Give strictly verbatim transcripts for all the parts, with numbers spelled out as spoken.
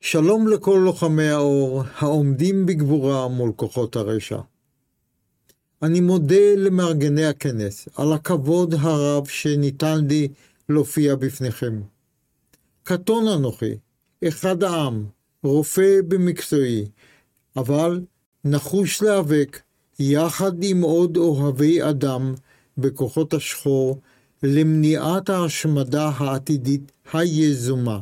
שלום לכל לוחמי האור העומדים בגבורה מול כוחות הרשע. אני מודה למארגני הכנס על הכבוד הרב שניתן לי להופיע בפניכם. קטון אנוכי, אחד העם, רופא במקצועי, אבל נחוש להיאבק יחד עם עוד אוהבי אדם בכוחות השחור למניעת ההשמדה העתידית היזומה.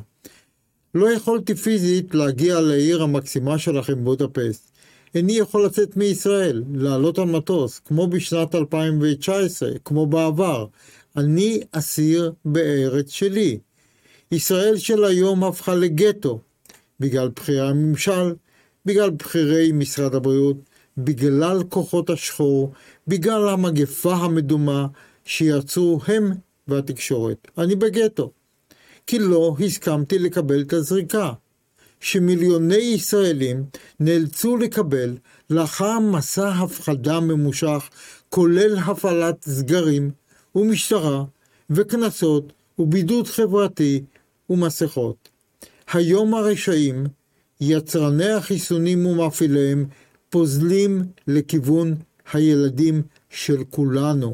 לא יכולתי פיזית להגיע לעיר המקסימה שלכם בודפסט. איני יכול לצאת מישראל, לעלות על מטוס, כמו בשנת אלפיים תשע עשרה, כמו בעבר. אני אסיר בארץ שלי. ישראל של היום הפכה לגטו, בגלל בחירי הממשל, בגלל בחירי משרד הבריאות, בגלל כוחות השחור, בגלל המגפה המדומה שיצרו הם והתקשורת. אני בגטו. כי לא הסכמתי לקבל את הזריקה, שמיליוני ישראלים נאלצו לקבל לאחר מסע הפחדה ממושך, כולל הפעלת סגרים ומשטרה וכנסות ובידוד חברתי ומסכות. היום הרשעים, יצרני החיסונים ומפעיליהם, פוזלים לכיוון הילדים של כולנו.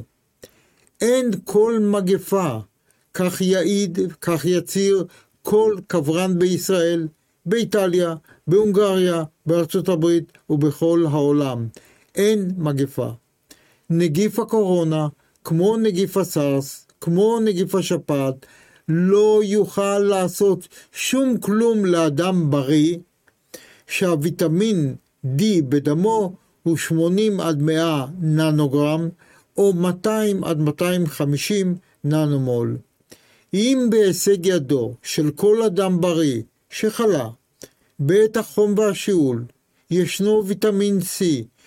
אין כל מגפה, כך יעיד, כך יציר כל קברן בישראל, באיטליה, בהונגריה, בארצות הברית ובכל העולם. אין מגפה. נגיף הקורונה, כמו נגיף הסארס, כמו נגיף השפעת, לא יוכל לעשות שום כלום לאדם בריא, שהוויטמין D בדמו הוא שמונים עד מאה ננוגרם, או מאתיים עד מאתיים וחמישים ננומול. אם בהישג ידו של כל אדם בריא שחלה בעת החום והשיעול ישנו ויטמין C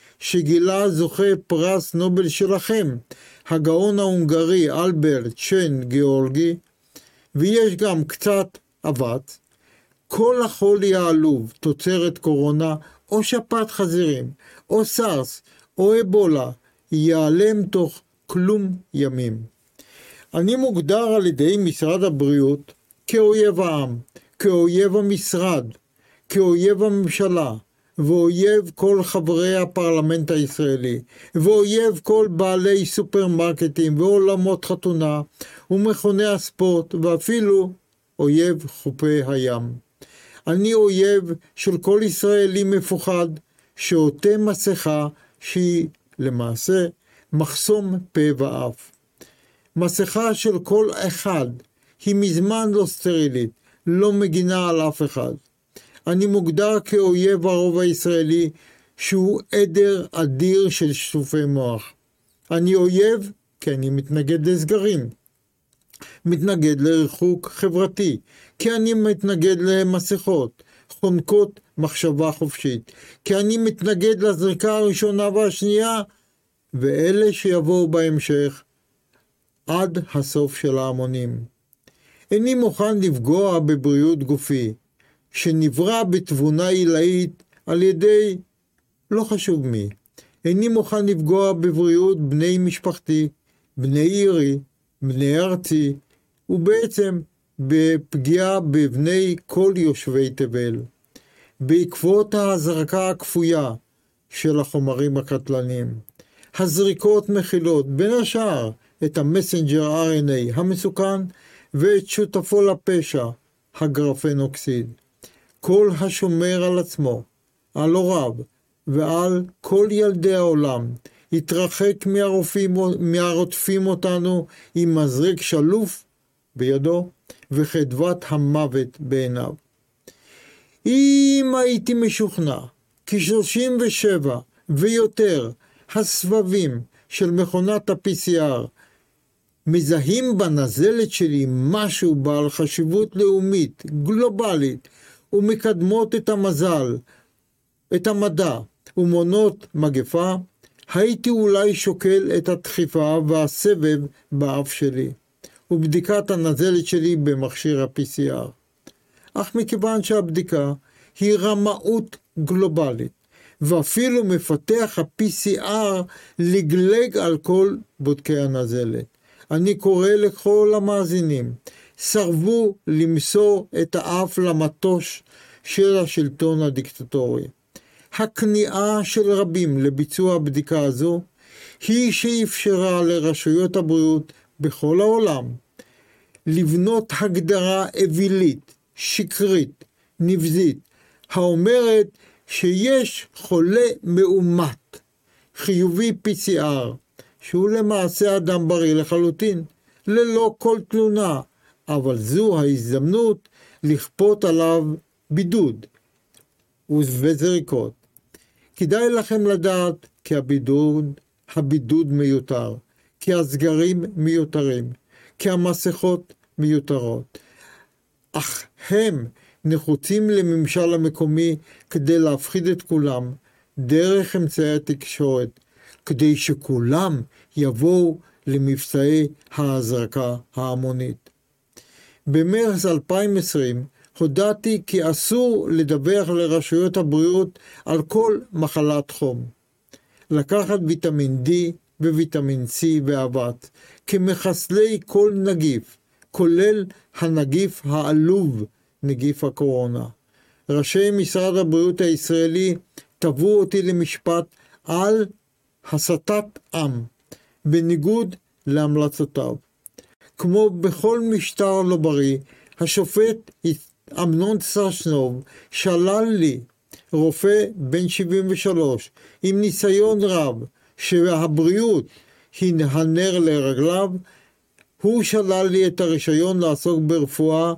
שגילה זוכה פרס נובל שלכם, הגאון ההונגרי אלברט שן גיאורגי, ויש גם קצת אבץ, כל החולי העלוב, תוצרת קורונה או שפעת חזירים או סארס או אבולה ייעלם תוך כלום ימים. אני מוגדר על ידי משרד הבריאות כאויב העם, כאויב המשרד, כאויב הממשלה, ואויב כל חברי הפרלמנט הישראלי, ואויב כל בעלי סופרמרקטים ועולמות חתונה, ומכוני הספורט, ואפילו אויב חופי הים. אני אויב של כל ישראלי מפוחד, שעוטה מסכה שהיא למעשה מחסום פה ואף. מסכה של כל אחד היא מזמן לא סטרילית, לא מגינה על אף אחד. אני מוגדר כאויב הרוב הישראלי שהוא עדר אדיר של שטופי מוח. אני אויב כי אני מתנגד לסגרים, מתנגד לריחוק חברתי, כי אני מתנגד למסכות, חונקות מחשבה חופשית, כי אני מתנגד לזריקה הראשונה והשנייה, ואלה שיבואו בהמשך, עד הסוף של ההמונים. איני מוכן לפגוע בבריאות גופי, שנברא בתבונה עילאית על ידי לא חשוב מי. איני מוכן לפגוע בבריאות בני משפחתי, בני עירי, בני ארצי, ובעצם בפגיעה בבני כל יושבי תבל. בעקבות ההזרקה הכפויה של החומרים הקטלניים. הזריקות מכילות בין השאר את המסנג'ר אר אן איי המסוכן ואת שותפו לפשע, הגרפנוקסיד. כל השומר על עצמו, על הוריו ועל כל ילדי העולם, יתרחק מהרופאים, מהרודפים אותנו עם מזרק שלוף בידו וחדוות המוות בעיניו. אם הייתי משוכנע כי שלושים ושבע ויותר הסבבים של מכונת ה-פי סי אר מזהים בנזלת שלי משהו בעל חשיבות לאומית, גלובלית, ומקדמות את המזל, את המדע, ומונות מגפה, הייתי אולי שוקל את הדחיפה והסבב באף שלי, ובדיקת הנזלת שלי במכשיר ה-פי סי אר. אך מכיוון שהבדיקה היא רמאות גלובלית, ואפילו מפתח ה-פי סי אר לגלג על כל בודקי הנזלת. אני קורא לכל המאזינים, סרבו למסור את האף למטוש של השלטון הדיקטטורי. הכניעה של רבים לביצוע הבדיקה הזו היא שאפשרה לרשויות הבריאות בכל העולם לבנות הגדרה אווילית, שקרית, נבזית, האומרת שיש חולה מאומת, חיובי פי סי אר, שהוא למעשה אדם בריא לחלוטין, ללא כל תלונה, אבל זו ההזדמנות לכפות עליו בידוד וזריקות. כדאי לכם לדעת כי הבידוד, הבידוד מיותר, כי הסגרים מיותרים, כי המסכות מיותרות. אך הם נחוצים לממשל המקומי כדי להפחיד את כולם דרך אמצעי התקשורת, כדי שכולם יבואו למבצעי ההזרקה ההמונית. במרץ אלפיים ועשרים הודעתי כי אסור לדווח לרשויות הבריאות על כל מחלת חום. לקחת ויטמין D וויטמין C ואבץ כמחסלי כל נגיף, כולל הנגיף העלוב, נגיף הקורונה. ראשי משרד הבריאות הישראלי תבעו אותי למשפט על הסתת עם, בניגוד להמלצותיו. כמו בכל משטר לא בריא, השופט אמנון סשנוב שלל לי, רופא בן שבעים ושלוש, עם ניסיון רב, שהבריאות היא הנר לרגליו, הוא שלל לי את הרישיון לעסוק ברפואה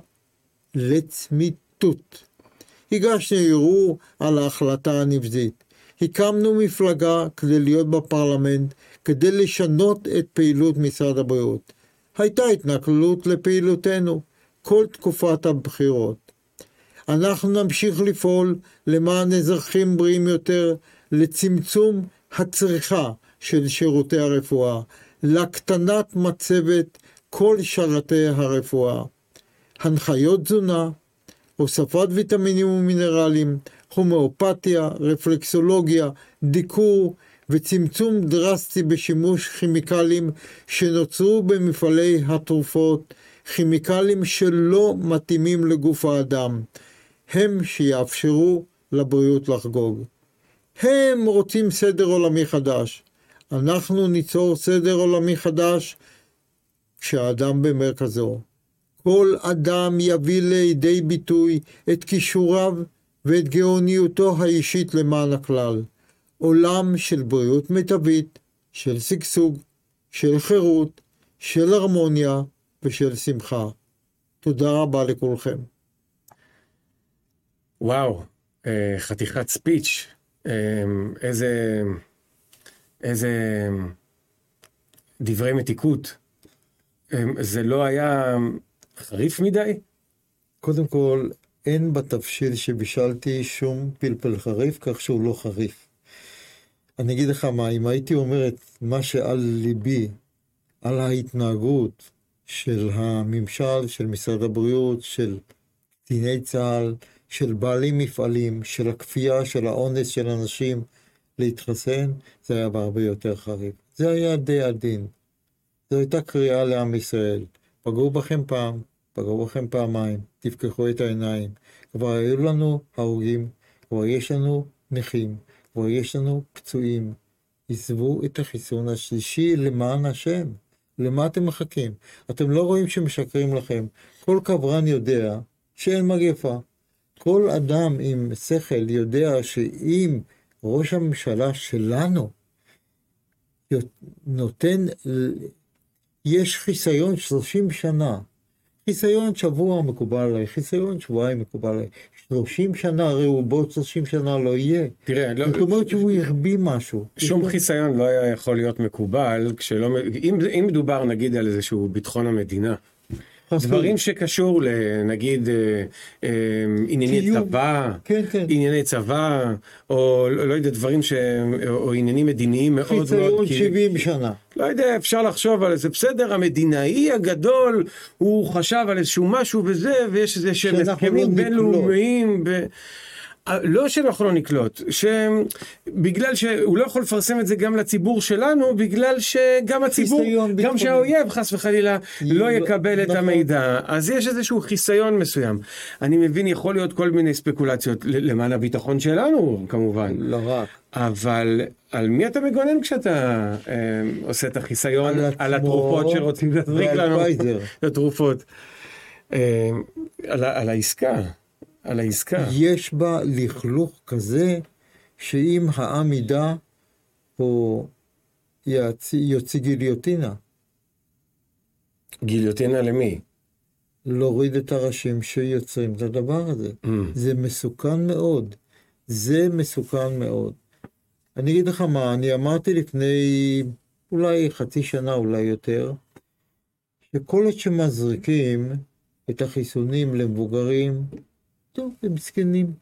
לצמיתות. הגשנו ערעור על ההחלטה הנבזית. הקמנו מפלגה כדי להיות בפרלמנט, כדי לשנות את פעילות משרד הבריאות. הייתה התנכלות לפעילותנו כל תקופת הבחירות. אנחנו נמשיך לפעול למען אזרחים בריאים יותר, לצמצום הצריכה של שירותי הרפואה, להקטנת מצבת כל שרתי הרפואה. הנחיות תזונה, הוספת ויטמינים ומינרלים, הומאופתיה, רפלקסולוגיה, דיקור וצמצום דרסטי בשימוש כימיקלים שנוצרו במפעלי התרופות, כימיקלים שלא מתאימים לגוף האדם, הם שיאפשרו לבריאות לחגוג. הם רוצים סדר עולמי חדש. אנחנו ניצור סדר עולמי חדש כשהאדם במרכזו. כל אדם יביא לידי ביטוי את כישוריו ואת גאוניותו האישית למען הכלל. עולם של בריאות מיטבית, של שגשוג, של חירות, של הרמוניה ושל שמחה. תודה רבה לכולכם. וואו, חתיכת ספיץ'. איזה, איזה דברי מתיקות. זה לא היה חריף מדי? קודם כל, אין בתבשיל שבישלתי שום פלפל חריף, כך שהוא לא חריף. אני אגיד לך מה, אם הייתי אומרת מה שעל ליבי, על ההתנהגות של הממשל, של משרד הבריאות, של קציני צה"ל, של בעלי מפעלים, של הכפייה, של האונס של אנשים להתחסן, זה היה בהרבה יותר חריף. זה היה די עדין. זו הייתה קריאה לעם ישראל. פגעו בכם פעם, פגעו בכם פעמיים, תפקחו את העיניים. כבר היו לנו הרוגים, כבר יש לנו נכים, כבר יש לנו פצועים. עזבו את החיסון השלישי למען השם. למה אתם מחכים? אתם לא רואים שמשקרים לכם. כל קברן יודע שאין מגפה. כל אדם עם שכל יודע שאם ראש הממשלה שלנו נותן, יש חיסיון שלושים שנה, חיסיון שבוע מקובל עליי, חיסיון שבועיים מקובל עליי, שלושים שנה, הרי הוא בעוד שלושים שנה לא יהיה. תראה, לא, זאת אומרת שהוא ירבי משהו. שום חיסיון לא היה יכול להיות מקובל, כשלא, אם, אם מדובר נגיד על איזשהו ביטחון המדינה, דברים שקשור לנגיד ענייני צבא, ענייני צבא, או לא יודע, דברים ש... או עניינים מדיניים מאוד מאוד... חיסיון שבעים שנה. לא יודע, אפשר לחשוב על זה. בסדר, המדינאי הגדול, הוא חשב על איזשהו משהו וזה, ויש איזה שהם הסכמים בינלאומיים, לא שאנחנו לא נקלוט, שבגלל שהוא לא יכול לפרסם את זה גם לציבור שלנו, בגלל שגם הציבור, גם שהאויב חס וחלילה לא יקבל את המידע, אז יש איזשהו חיסיון מסוים. אני מבין, יכול להיות כל מיני ספקולציות למען הביטחון שלנו, כמובן. לא רק. אבל על מי אתה מגונן כשאתה אה, עושה את החיסיון על, על התרופות שרוצים להזריק לנו? את התרופות. אה, על, על העסקה. על העסקה. יש בה לכלוך כזה, שאם העם ידע, הוא יוציא גיליוטינה. גיליוטינה למי? להוריד את הראשים שיוצרים את הדבר הזה. Mm. זה מסוכן מאוד. זה מסוכן מאוד. אני אגיד לך מה, אני אמרתי לפני אולי חצי שנה, אולי יותר, שכל עוד שמזריקים את החיסונים למבוגרים, טוב, הם מסכנים.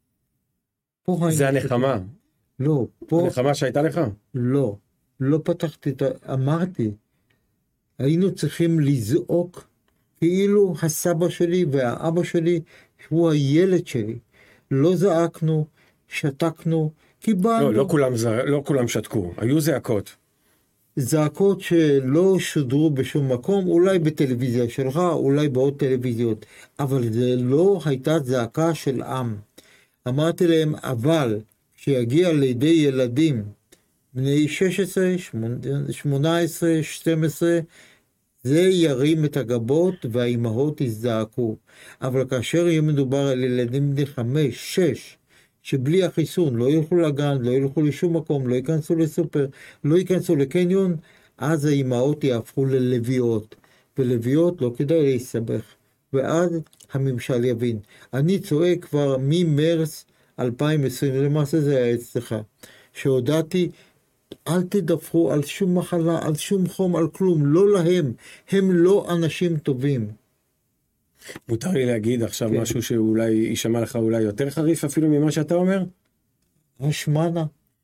זה הנחמה. לא, פה... הנחמה שהייתה לך? לא, לא פתחתי את ה... אמרתי, היינו צריכים לזעוק כאילו הסבא שלי והאבא שלי הוא הילד שלי. לא זעקנו, שתקנו, קיבלנו. לא, לא כולם, לא כולם שתקו, היו זעקות. זעקות שלא שודרו בשום מקום, אולי בטלוויזיה שלך, אולי בעוד טלוויזיות, אבל זה לא הייתה זעקה של עם. אמרתי להם, אבל שיגיע לידי ילדים, בני שש עשרה, שמונה עשרה, שתים עשרה, זה ירים את הגבות והאימהות יזדעקו. אבל כאשר יהיה מדובר על ילדים בני חמש, שש, שבלי החיסון לא ילכו לגן, לא ילכו לשום מקום, לא ייכנסו לסופר, לא ייכנסו לקניון, אז האימהות יהפכו ללוויות. ולוויות לא כדאי להסתבך. ואז הממשל יבין. אני צועק כבר ממרס אלפיים ועשרים, למעשה זה היה אצלך, שהודעתי, אל תדווחו על שום מחלה, על שום חום, על כלום, לא להם. הם לא אנשים טובים. מותר לי להגיד עכשיו כן. משהו שאולי יישמע לך אולי יותר חריף אפילו ממה שאתה אומר? השמנה.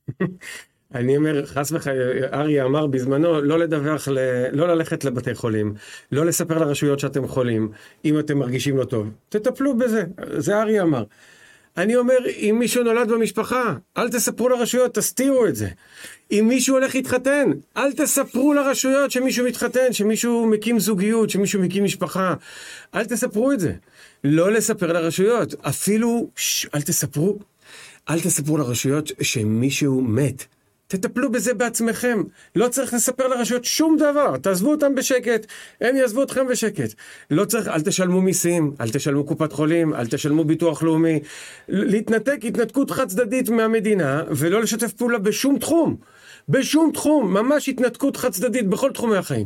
אני אומר, חס וחלילה, אריה אמר בזמנו, לא לדווח, ל... לא ללכת לבתי חולים, לא לספר לרשויות שאתם חולים, אם אתם מרגישים לא טוב. תטפלו בזה, זה אריה אמר. אני אומר, אם מישהו נולד במשפחה, אל תספרו לרשויות, תסתירו את זה. אם מישהו הולך להתחתן, אל תספרו לרשויות שמישהו מתחתן, שמישהו מקים זוגיות, שמישהו מקים משפחה. אל תספרו את זה. לא לספר לרשויות. אפילו, ש... אל תספרו, אל תספרו לרשויות שמישהו מת. תטפלו בזה בעצמכם. לא צריך לספר לרשויות שום דבר. תעזבו אותם בשקט. הם יעזבו אתכם בשקט. לא צריך, אל תשלמו מיסים, אל תשלמו קופת חולים, אל תשלמו ביטוח לאומי. להתנתק התנתקות חד צדדית מהמדינה, ולא לשתף פעולה בשום תחום. בשום תחום. ממש התנתקות חד צדדית בכל תחומי החיים.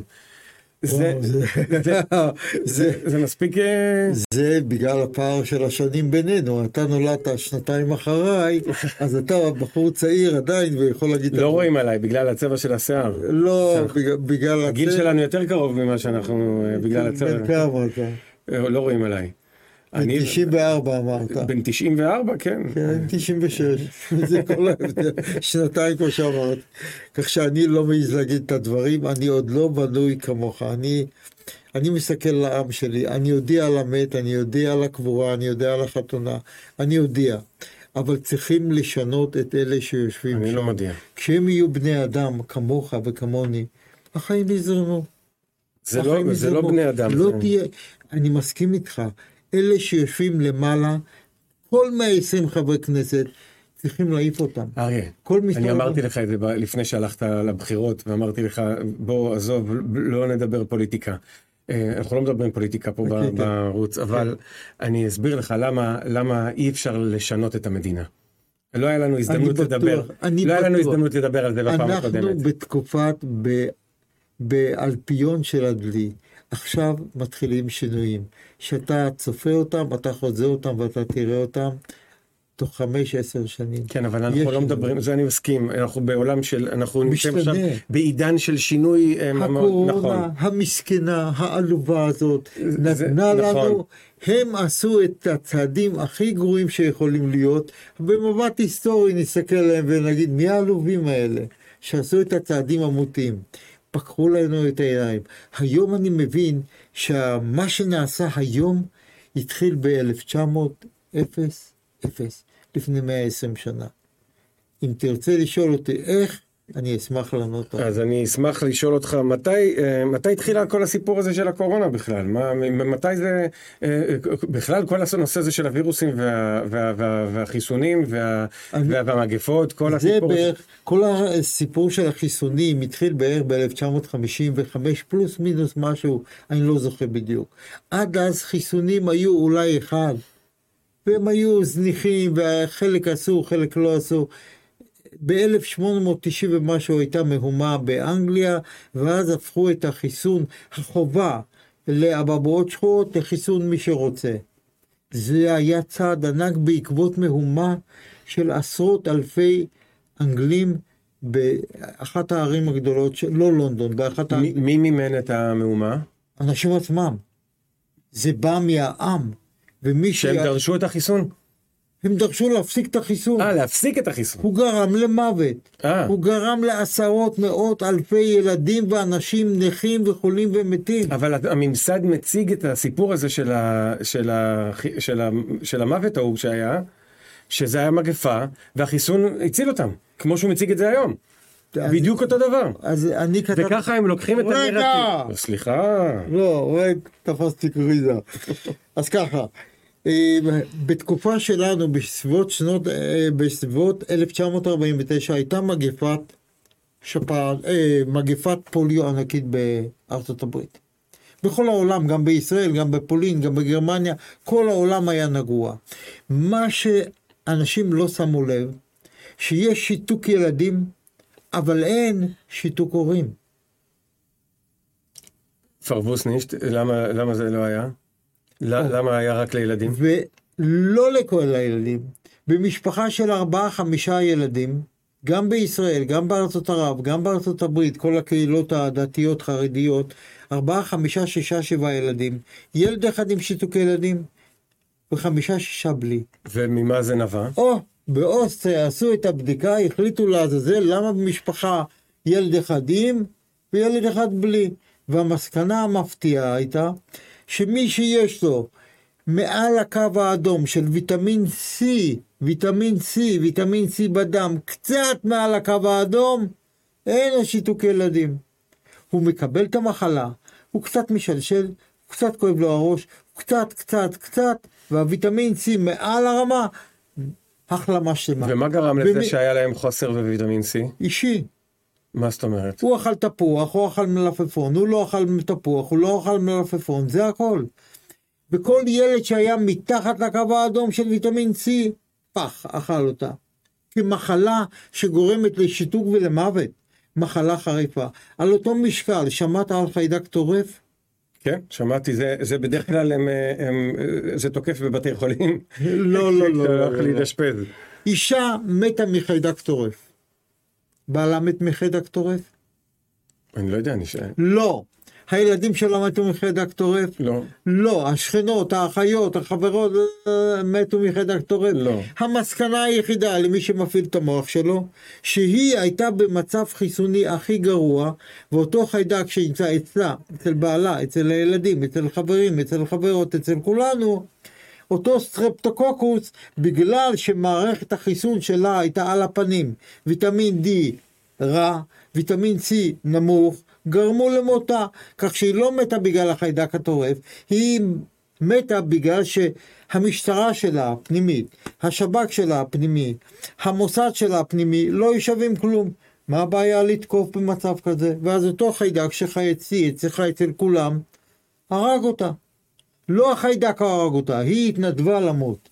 זה, זה, זה, זה, זה מספיק... זה בגלל הפער של השנים בינינו. אתה נולדת שנתיים אחריי, אז אתה בחור צעיר עדיין ויכול להגיד... לא רואים עליי, בגלל הצבע של השיער. לא, בגלל... הגיל שלנו יותר קרוב ממה שאנחנו... בגלל הצבע... בן כמה אתה? לא רואים עליי. בן תשעים וארבע אמרת. בן תשעים וארבע, כן. כן, תשעים ושש. זה כל ההבדל. שנתיים כמו שאמרת. כך שאני לא מעז להגיד את הדברים, אני עוד לא בנוי כמוך. אני, אני מסתכל לעם שלי, אני יודע על המת, אני יודע על הקבורה, אני יודע על החתונה, אני יודע. אבל צריכים לשנות את אלה שיושבים אני שם. לא מודיע. כשהם יהיו בני אדם כמוך וכמוני, החיים יזרמו. זה לא, זה לא בני אדם. לא תהיה, אני מסכים איתך. אלה שיושבים למעלה, כל מאה ועשרים חברי כנסת, צריכים להעיף אותם. אריה, אני אמרתי לך את זה לפני שהלכת לבחירות, ואמרתי לך, בוא עזוב, לא נדבר פוליטיקה. אנחנו לא מדברים פוליטיקה פה בערוץ, אבל אני אסביר לך למה אי אפשר לשנות את המדינה. לא היה לנו הזדמנות לדבר, לא היה לנו הזדמנות לדבר על זה בפעם הקודמת. אנחנו בתקופת, באלפיון של הדלי, עכשיו מתחילים שינויים, שאתה צופה אותם, אתה חוזה אותם ואתה תראה אותם תוך חמש עשר שנים. כן, אבל אנחנו לא מדברים, זה אני מסכים, אנחנו בעולם של, אנחנו נמצאים עכשיו בעידן של שינוי. הקורונה המסכנה, העלובה הזאת, נתנה לנו, הם עשו את הצעדים הכי גרועים שיכולים להיות, במבט היסטורי נסתכל עליהם ונגיד, מי העלובים האלה שעשו את הצעדים המוטים? פקחו לנו את העיניים. היום אני מבין שמה שנעשה היום התחיל ב-אלף תשע מאות אפס אפס. לפני מאה ועשרים שנה. אם תרצה לשאול אותי איך, אני אשמח לענות. אז אני אשמח לשאול אותך, מתי, מתי התחילה כל הסיפור הזה של הקורונה בכלל? מה, מתי זה, בכלל כל הנושא הזה של הווירוסים וה, וה, וה, והחיסונים וה, אני, והמגפות, כל הסיפור זה בערך, כל הסיפור של החיסונים התחיל בערך ב-אלף תשע מאות חמישים וחמש פלוס מינוס משהו, אני לא זוכר בדיוק. עד אז חיסונים היו אולי אחד, והם היו זניחים, וחלק עשו, חלק לא עשו. ב-אלף שמונה מאות תשעים ומשהו הייתה מהומה באנגליה, ואז הפכו את החיסון החובה לאבעבועות שחורות לחיסון מי שרוצה. זה היה צעד ענק בעקבות מהומה של עשרות אלפי אנגלים באחת הערים הגדולות, לא לונדון, באחת מ- הערים. מי מימן את המהומה? אנשים עצמם. זה בא מהעם. ומי שהם ש... דרשו את החיסון? הם דרשו להפסיק את החיסון. אה, להפסיק את החיסון. הוא גרם למוות. אה. הוא גרם לעשרות, מאות, אלפי ילדים ואנשים נכים וחולים ומתים. אבל הממסד מציג את הסיפור הזה של, ה, של, ה, של, ה, של המוות ההוא שהיה, שזה היה מגפה, והחיסון הציל אותם, כמו שהוא מציג את זה היום. אז, בדיוק אותו דבר. אז אני כתב... וככה הם לוקחים את הנרטיב. סליחה. לא, רגע, תפסתי קריזה. אז ככה. בתקופה שלנו, בסביבות שנות, בסביבות אלף תשע מאות ארבעים ותשע, הייתה מגפת שפעת, מגפת פוליו ענקית בארצות הברית. בכל העולם, גם בישראל, גם בפולין, גם בגרמניה, כל העולם היה נגוע. מה שאנשים לא שמו לב, שיש שיתוק ילדים, אבל אין שיתוק הורים. פרבוס נישט, למה, למה זה לא היה? למה היה רק לילדים? ולא לכל הילדים. במשפחה של ארבעה, חמישה ילדים, גם בישראל, גם בארצות ערב, גם בארצות הברית, כל הקהילות הדתיות, חרדיות, ארבעה, חמישה, שישה, שבעה ילדים. ילד אחד עם שיתוק ילדים, וחמישה, שישה בלי. וממה זה נבע? או, באוסטריה עשו את הבדיקה, החליטו לעזאזל, למה במשפחה ילד אחד עם, וילד אחד בלי. והמסקנה המפתיעה הייתה, שמי שיש לו מעל הקו האדום של ויטמין C, ויטמין C, ויטמין C בדם, קצת מעל הקו האדום, אין לו שיתוק ילדים. הוא מקבל את המחלה, הוא קצת משלשל, הוא קצת כואב לו הראש, הוא קצת, קצת, קצת, והוויטמין C מעל הרמה, החלמה שלמה. ומה גרם לזה ומ... שהיה להם חוסר בוויטמין C? אישי. מה זאת אומרת? הוא אכל תפוח, הוא אכל מלפפון, הוא לא אכל תפוח, הוא לא אכל מלפפון, זה הכל. וכל ילד שהיה מתחת לקו האדום של ויטמין C, פח, אכל אותה. כמחלה שגורמת לשיתוק ולמוות, מחלה חריפה. על אותו משקל, שמעת על חיידק טורף? כן, שמעתי, זה, זה בדרך כלל, הם, הם, זה תוקף בבתי חולים. לא, לא, לא. לא, לא, לא. אישה מתה מחיידק טורף. בעלה מת מחיידק טורף? אני לא יודע, אני שואל. לא. הילדים שלה מתו מחיידק טורף? לא. לא. השכנות, האחיות, החברות מתו מחיידק טורף? לא. המסקנה היחידה למי שמפעיל את המוח שלו, שהיא הייתה במצב חיסוני הכי גרוע, ואותו חיידק שנמצא אצלה, אצל בעלה, אצל הילדים, אצל חברים, אצל חברות, אצל כולנו, אותו סטרפטוקוקוס, בגלל שמערכת החיסון שלה הייתה על הפנים, ויטמין D רע, ויטמין C נמוך, גרמו למותה, כך שהיא לא מתה בגלל החיידק הטורף, היא מתה בגלל שהמשטרה שלה הפנימית, השב"כ שלה הפנימי, המוסד שלה הפנימי, לא ישווים כלום. מה הבעיה לתקוף במצב כזה? ואז אותו חיידק שחייצי אצלך אצל כולם, הרג אותה. לא החיידק הרג אותה, היא התנדבה למות.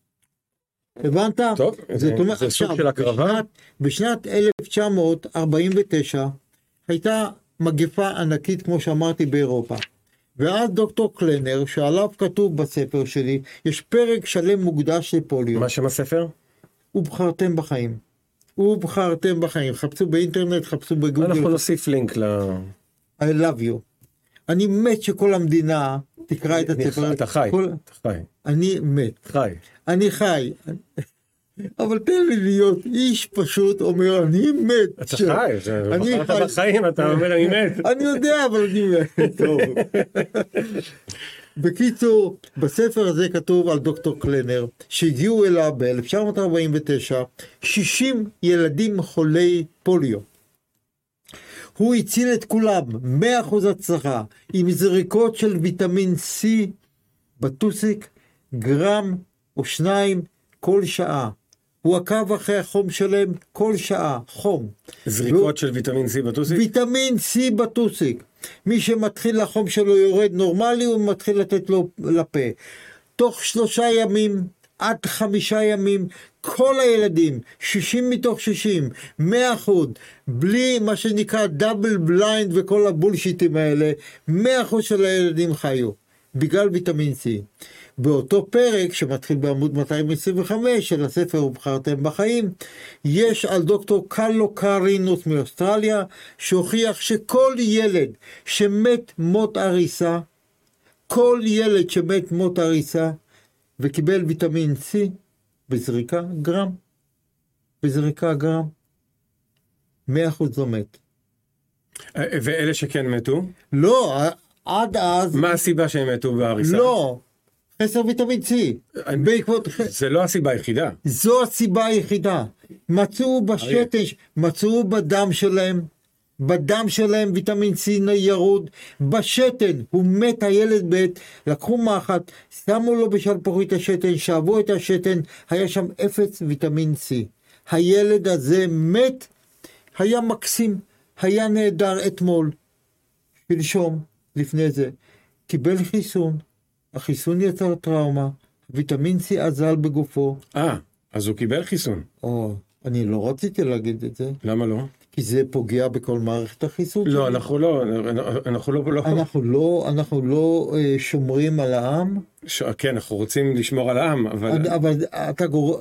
הבנת? טוב, זה, אומרת, זה עכשיו, סוג של הקרבה. בשנת, בשנת אלף תשע מאות ארבעים ותשע הייתה מגפה ענקית, כמו שאמרתי, באירופה. ואז דוקטור קלנר, שעליו כתוב בספר שלי, יש פרק שלם מוקדש לפוליו. מה שם הספר? ובחרתם בחיים. ובחרתם בחיים. חפשו באינטרנט, חפשו בגוגל. אנחנו נוסיף לינק ל... I love you. אני מת שכל המדינה תקרא את הספר. אתה חי, כל... אתה חי. אני מת. חי. אני חי. אבל תן לי להיות איש פשוט אומר אני מת. אתה חי, אתה בחרת בחיים, אתה אומר אני מת. אני יודע, אבל אני מת. טוב. בקיצור, בספר הזה כתוב על דוקטור קלנר, שהגיעו אליו ב-אלף תשע מאות ארבעים ותשע, שישים ילדים חולי פוליו. הוא הציל את כולם, מאה אחוז הצלחה, עם זריקות של ויטמין C בטוסיק, גרם או שניים כל שעה. הוא עקב אחרי החום שלהם כל שעה, חום. זריקות והוא... של ויטמין C בטוסיק? ויטמין C בטוסיק. מי שמתחיל לחום שלו יורד נורמלי, הוא מתחיל לתת לו לפה. תוך שלושה ימים, עד חמישה ימים, כל הילדים, שישים מתוך שישים, מאה אחוז, בלי מה שנקרא דאבל בליינד וכל הבולשיטים האלה, מאה אחוז של הילדים חיו, בגלל ויטמין C. באותו פרק, שמתחיל בעמוד מאתיים עשרים וחמש של הספר ובחרתם בחיים, יש על דוקטור קלו קרינוס מאוסטרליה, שהוכיח שכל ילד שמת מות הריסה, כל ילד שמת מות הריסה, וקיבל ויטמין C, בזריקה גרם, בזריקה גרם, מאה אחוז לא מת. ואלה שכן מתו? לא, עד אז... מה הסיבה שהם מתו בהריסה? לא, חסר ויטמין C. בעקבות... זה לא הסיבה היחידה. זו הסיבה היחידה. מצאו בשתן, מצאו בדם שלהם, בדם שלהם ויטמין C ירוד, בשתן, הוא מת הילד בית, לקחו מחט, שמו לו בשלפוחית השתן, שאבו את השתן, היה שם אפס ויטמין C. הילד הזה מת, היה מקסים, היה נהדר אתמול, שלשום, לפני זה, קיבל חיסון, החיסון יצר טראומה, ויטמין C אזל בגופו. אה, אז הוא קיבל חיסון. או, אני לא רציתי להגיד את זה. למה לא? כי זה פוגע בכל מערכת החיסון. לא, אנחנו לא, אנחנו לא, אנחנו לא, אנחנו לא שומרים על העם. כן, אנחנו רוצים לשמור על העם, אבל... אבל אתה גורם...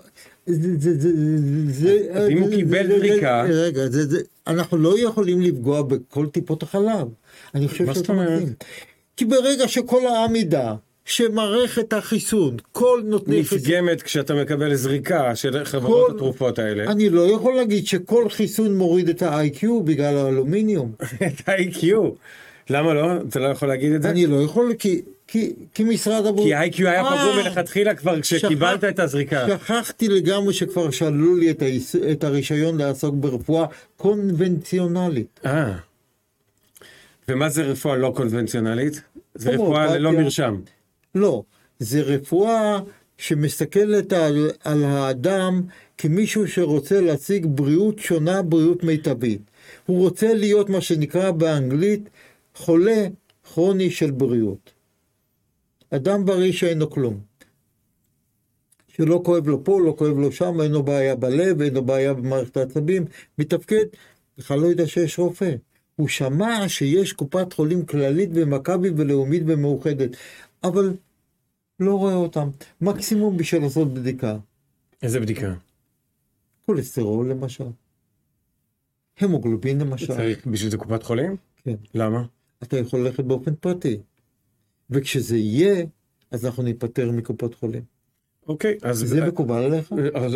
אם הוא קיבל זריקה... רגע, אנחנו לא יכולים לפגוע בכל טיפות החלב. אני חושב שאתה מקדים. כי ברגע שכל העם ידע, שמערכת החיסון, כל נותני נפגמת כשאתה מקבל זריקה של חברות כל, התרופות האלה. אני לא יכול להגיד שכל חיסון מוריד את ה-איי קיו בגלל האלומיניום. את ה-איי קיו? למה לא? אתה לא יכול להגיד את זה? אני לא יכול, כי, כי, כי משרד הבריאות... כי ה-איי קיו היה פגום מלכתחילה כבר כשקיבלת שכח, את הזריקה. שכחתי לגמרי שכבר שאלו לי את, ה, את הרישיון לעסוק ברפואה קונבנציונלית. אה. ומה זה רפואה לא קונבנציונלית? זה רפואה ללא מרשם. לא, זה רפואה שמסתכלת על, על האדם כמישהו שרוצה להשיג בריאות שונה, בריאות מיטבית. הוא רוצה להיות מה שנקרא באנגלית חולה כרוני של בריאות. אדם בריא שאינו כלום. שלא כואב לו פה, לא כואב לו שם, אינו בעיה בלב, אינו בעיה במערכת העצבים, מתפקד, בכלל לא יודע שיש רופא. הוא שמע שיש קופת חולים כללית ומכבי ולאומית ומאוחדת, אבל לא רואה אותם. מקסימום בשביל לעשות בדיקה. איזה בדיקה? קולסטרול למשל. המוגלובין למשל. צריך בשביל זה קופת חולים? כן. למה? אתה יכול ללכת באופן פרטי. וכשזה יהיה, אז אנחנו ניפטר מקופת חולים. אוקיי, אז... זה מקובל עליך? אז...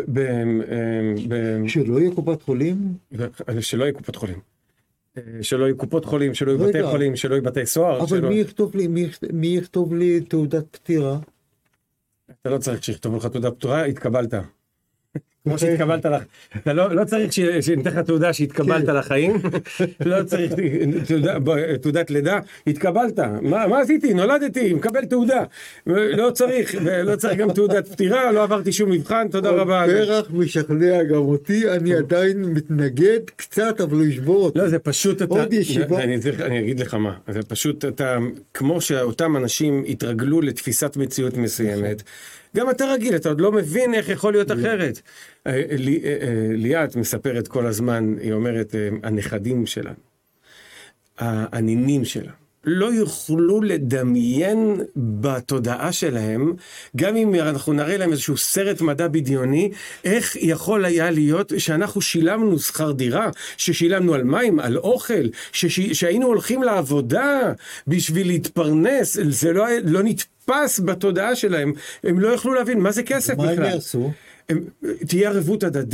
שלא יהיה קופת חולים? שלא יהיה קופת חולים. שלא יהיו קופות חולים, שלא יהיו בתי חולים, שלא יהיו בתי סוהר. אבל מי יכתוב לי, מי יכתוב לי תעודת פטירה? אתה לא צריך שיכתוב לך תעודת פטירה, התקבלת. כמו שהתקבלת לך. אתה לא צריך שניתן לך תעודה שהתקבלת לחיים. לא צריך תעודת לידה, התקבלת. מה עשיתי? נולדתי, מקבל תעודה. לא צריך, לא צריך גם תעודת פטירה, לא עברתי שום מבחן, תודה רבה. פרח משכנע גם אותי, אני עדיין מתנגד קצת, אבל לא ישבור אותי. לא, זה פשוט אתה... אני אגיד לך מה, זה פשוט אתה, כמו שאותם אנשים התרגלו לתפיסת מציאות מסוימת, גם אתה רגיל, אתה עוד לא מבין איך יכול להיות אחרת. ליאת מספרת כל הזמן, היא אומרת, הנכדים שלה, הנינים שלה, לא יוכלו לדמיין בתודעה שלהם, גם אם אנחנו נראה להם איזשהו סרט מדע בדיוני, איך יכול היה להיות שאנחנו שילמנו שכר דירה, ששילמנו על מים, על אוכל, שהיינו הולכים לעבודה בשביל להתפרנס, זה לא, לא נתפס בתודעה שלהם, הם לא יכלו להבין מה זה כסף בכלל. מה הם יעשו? תהיה ערבות הדדית,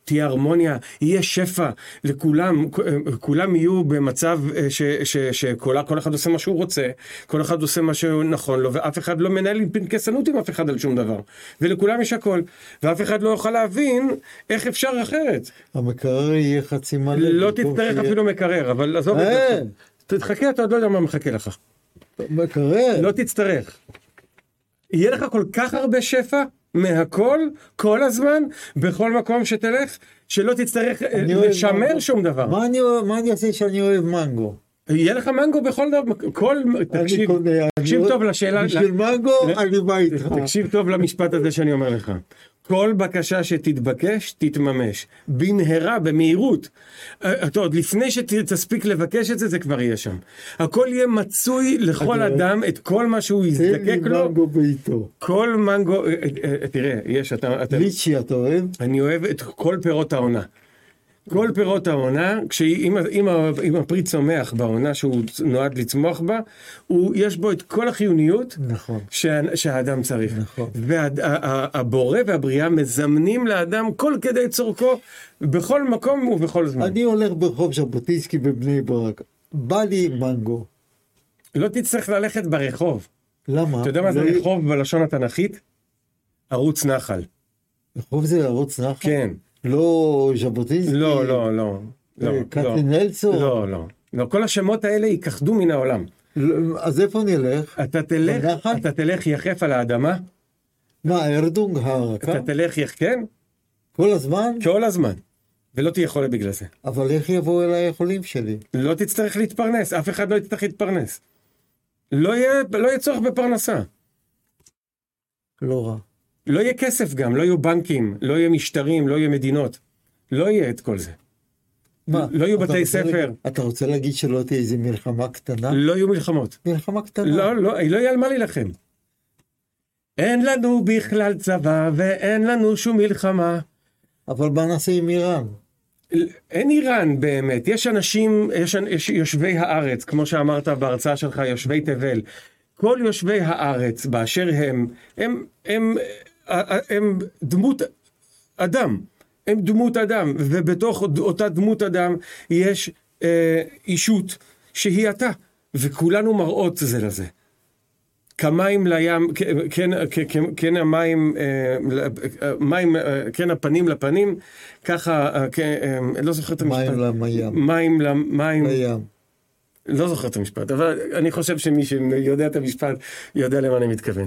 תהיה הרמוניה, יהיה שפע לכולם, כולם יהיו במצב ש, ש, שכל כל אחד עושה מה שהוא רוצה, כל אחד עושה מה שהוא נכון לו, ואף אחד לא מנהל עם פנקסנות עם אף אחד על שום דבר. ולכולם יש הכל, ואף אחד לא יוכל להבין איך אפשר אחרת. המקרר יהיה חצי מלא. לא תצטרך אפילו מקרר, אבל עזוב את זה. תתחכה, אתה עוד לא יודע מה מחכה לך. מקרר? לא תצטרך. יהיה לך כל כך הרבה שפע, מהכל, כל הזמן, בכל מקום שתלך, שלא תצטרך לשמר שום דבר. מה אני, מה אני אעשה שאני אוהב מנגו? יהיה לך מנגו בכל דבר, כל, תקשיב, תקשיב טוב לשאלה. בשביל מנגו, אני בא איתך. תקשיב טוב למשפט הזה שאני אומר לך. כל בקשה שתתבקש, תתממש. במהרה, במהירות. אתה עוד לפני שתספיק לבקש את זה, זה כבר יהיה שם. הכל יהיה מצוי לכל אדם, את כל מה שהוא יזדקק לו. תן לי מנגו בעיתו. כל מנגו, תראה, יש, אתה... ליצ'י, אתה אוהב? אני אוהב את כל פירות העונה. כל פירות העונה, כשאם הפרי צומח בעונה שהוא נועד לצמוח בה, הוא, יש בו את כל החיוניות נכון. שה, שהאדם צריך. נכון. והבורא והבריאה מזמנים לאדם כל כדי צורכו, בכל מקום ובכל זמן. אני הולך ברחוב ז'בוטינסקי בבני ברק, בא לי מנגו. לא תצטרך ללכת ברחוב. למה? אתה יודע מה זה לא... רחוב בלשון התנכית? ערוץ נחל. רחוב זה ערוץ נחל? כן. לא ז'בוטינסקי? לא, לא, לא. קטינלצו? לא, לא. לא, כל השמות האלה ייכחדו מן העולם. אז איפה נלך? אתה תלך, אתה תלך יחף על האדמה? מה, ארדונג הרקה? אתה תלך יחף, כן? כל הזמן? כל הזמן. ולא תהיה חולה בגלל זה. אבל איך יבואו אליי החולים שלי? לא תצטרך להתפרנס, אף אחד לא יצטרך להתפרנס. לא יהיה, לא יהיה צורך בפרנסה. לא רע. לא יהיה כסף גם, לא יהיו בנקים, לא יהיה משטרים, לא יהיה מדינות. לא יהיה את כל זה. מה? לא יהיו בתי ספר. לה... אתה רוצה להגיד שלא תהיה איזה מלחמה קטנה? לא יהיו מלחמות. מלחמה קטנה. לא, לא, לא יהיה על מה להילחם. אין לנו בכלל צבא ואין לנו שום מלחמה. אבל מה נעשה עם איראן? אין איראן באמת. יש אנשים, יש, יש יושבי הארץ, כמו שאמרת בהרצאה שלך, יושבי תבל. כל יושבי הארץ באשר הם, הם, הם, הם, הם דמות אדם. הם דמות אדם, ובתוך אותה דמות אדם יש אה, אישות שהיא אתה, וכולנו מראות זה לזה. כמים לים, כן, כן, כן המים, מים, כן הפנים לפנים, ככה, כן, לא זוכר את המשפט. מים למים. מים למים. לים. לא זוכר את המשפט, אבל אני חושב שמי שיודע את המשפט, יודע למה אני מתכוון.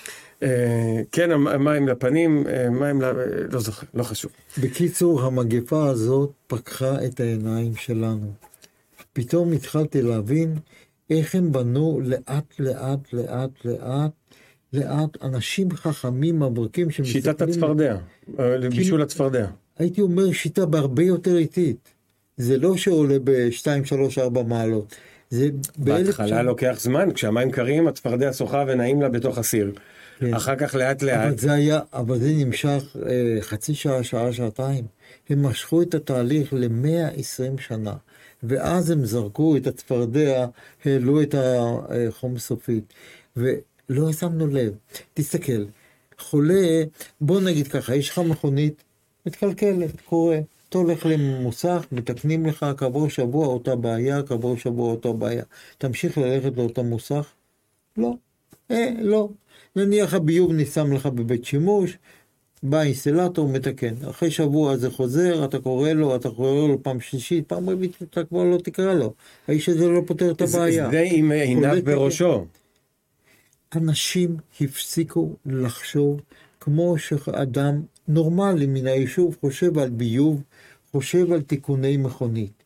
כן, המים לפנים, מים, לא זוכר, לא חשוב. בקיצור, המגפה הזאת פקחה את העיניים שלנו. פתאום התחלתי להבין איך הם בנו לאט, לאט, לאט, לאט, לאט, אנשים חכמים, מברקים, שיטת הצפרדע, לבישול הצפרדע. הייתי אומר שיטה בהרבה יותר איטית. זה לא שעולה ב-שתיים, שלוש, ארבע מעלות. בהתחלה לוקח זמן, כשהמים קרים, הצפרדע שוחה ונעים לה בתוך הסיר. כן. אחר כך לאט לאט. אבל זה היה, אבל זה נמשך אה, חצי שעה, שעה, שעתיים. הם משכו את התהליך ל-מאה ועשרים שנה. ואז הם זרקו את הצפרדע, העלו את החום סופית. ולא שמנו לב. תסתכל, חולה, בוא נגיד ככה, יש לך מכונית, מתקלקלת, קורה. אתה הולך למוסך, מתקנים לך כעבור שבוע אותה בעיה, כעבור שבוע אותה בעיה. תמשיך ללכת לאותה מוסך? לא. אה, לא. נניח הביוב ניסם לך בבית שימוש, בא אינסטלטור, מתקן. אחרי שבוע זה חוזר, אתה קורא לו, אתה קורא לו פעם שלישית, פעם רביעית, אתה כבר לא תקרא לו. האיש הזה לא פותר את הבעיה. זה עם עיניו בראשו. אנשים הפסיקו לחשוב כמו שאדם נורמלי מן היישוב חושב על ביוב, חושב על תיקוני מכונית.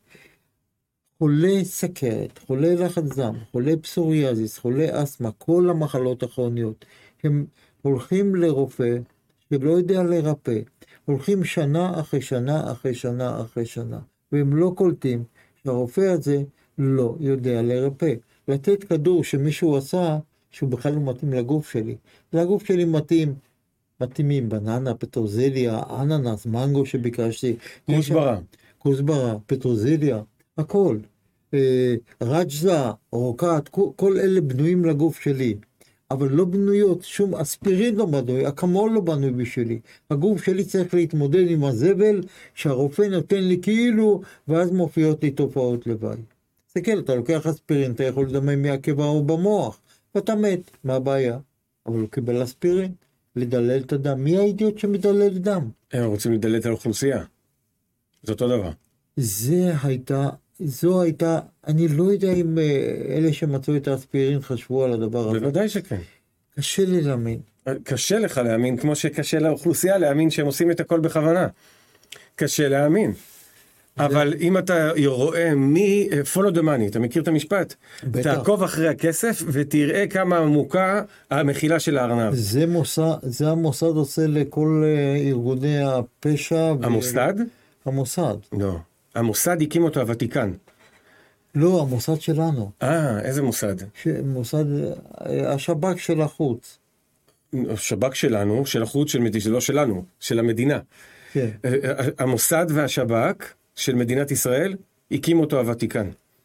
חולה סכרת, חולה לחץ דם, חולה פסוריאזיס, חולה אסמה, כל המחלות הכרוניות, הם הולכים לרופא שלא יודע לרפא, הולכים שנה אחרי שנה אחרי שנה אחרי שנה, והם לא קולטים שהרופא הזה לא יודע לרפא. לתת כדור שמישהו עשה, שהוא בכלל לא מתאים לגוף שלי. לגוף שלי מתאים, מתאימים בננה, פטרוזיליה, אננס, מנגו שביקשתי. כוסברה. כוסברה, פטרוזיליה, הכל. אה, רג'זה, רוקט, כל, כל אלה בנויים לגוף שלי. אבל לא בנויות, שום אספירין לא בנוי, אקמול לא בנוי בשבילי. הגוף שלי צריך להתמודד עם הזבל שהרופא נותן לי כאילו, ואז מופיעות לי תופעות לוואי. תסתכל, אתה לוקח אספירין, אתה יכול לדמם מהקיבה או במוח, ואתה מת, מה הבעיה? אבל הוא קיבל אספירין, לדלל את הדם. מי האידיוט שמדלל דם? הם רוצים לדלל את האוכלוסייה. זה אותו דבר. זה הייתה, זו הייתה, אני לא יודע אם אלה שמצאו את האספירין חשבו על הדבר הזה. בוודאי שכן. קשה לי להאמין. קשה לך להאמין, כמו שקשה לאוכלוסייה להאמין שהם עושים את הכל בכוונה. קשה להאמין. אבל אם אתה רואה מי, follow the money, אתה מכיר את המשפט? תעקוב אחרי הכסף ותראה כמה עמוקה המחילה של הארנב. זה מוסד, זה המוסד עושה לכל ארגוני הפשע. המוסד? המוסד. לא. המוסד הקים אותו הוותיקן. לא, המוסד שלנו. אה, איזה מוסד? מוסד, השב"כ של החוץ. השב"כ שלנו, של החוץ, של מדינה, לא שלנו, של המדינה. כן. המוסד והשב"כ של מדינת ישראל, הקים אותו הוותיקן.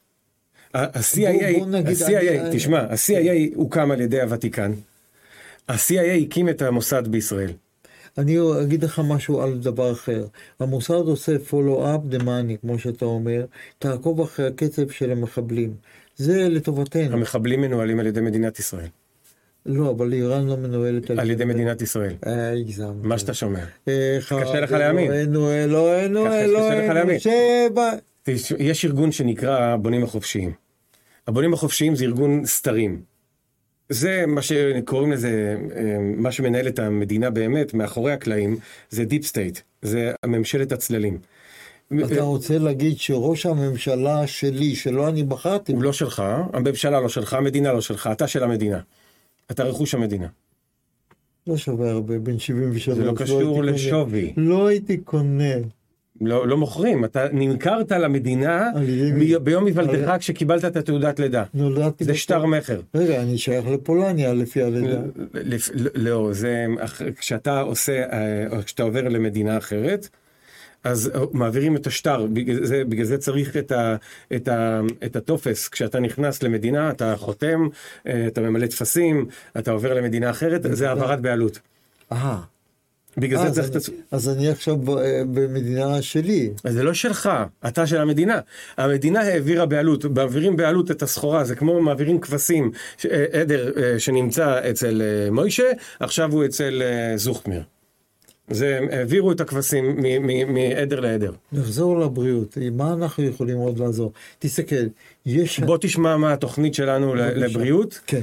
ה-C I A, תשמע, ה-C I A הוקם על ידי הוותיקן. ה-C I A הקים את המוסד בישראל. אני אגיד לך משהו על דבר אחר. המוסד עושה follow up the money, כמו שאתה אומר, תעקוב אחרי הקצב של המחבלים. זה לטובתנו. המחבלים מנוהלים על ידי מדינת ישראל. לא, אבל איראן לא מנוהלת על ידי מדינת ישראל. אה, הגזם. מה שאתה שומע. קשה לך להאמין. אלוהינו, אלוהינו, אלוהינו, שבא. יש ארגון שנקרא הבונים החופשיים. הבונים החופשיים זה ארגון סתרים. זה מה שקוראים לזה, מה שמנהל את המדינה באמת, מאחורי הקלעים, זה דיפ סטייט, זה ממשלת הצללים. אתה רוצה להגיד שראש הממשלה שלי, שלא אני בחרתי? הוא לא שלך, הממשלה לא שלך, המדינה לא שלך, אתה של המדינה. אתה רכוש המדינה. לא שווה הרבה, בין שבעים ושלוש. זה לא קשור לשווי. לא הייתי קונה. לא, לא מוכרים, אתה נמכרת למדינה ביום היוולדך כשקיבלת את התעודת לידה. נולדתי. זה שטר מחר. רגע, אני שייך לפולניה לפי הלידה. לא, זה כשאתה עושה, או כשאתה עובר למדינה אחרת, אז מעבירים את השטר, בגלל זה צריך את, ה, את, ה, את התופס. כשאתה נכנס למדינה, אתה חותם, אתה ממלא תפסים, אתה עובר למדינה אחרת, זה העברת בעלות. אה. בגלל זה צריך... אז אני עכשיו במדינה שלי. אז זה לא שלך, אתה של המדינה. המדינה העבירה בעלות, מעבירים בעלות את הסחורה, זה כמו מעבירים כבשים, עדר שנמצא אצל מוישה, עכשיו הוא אצל זוכמיר. זה העבירו את הכבשים מעדר לעדר. נחזור לבריאות, מה אנחנו יכולים עוד לעזור? תסתכל, יש... בוא תשמע מה התוכנית שלנו לבריאות, כן.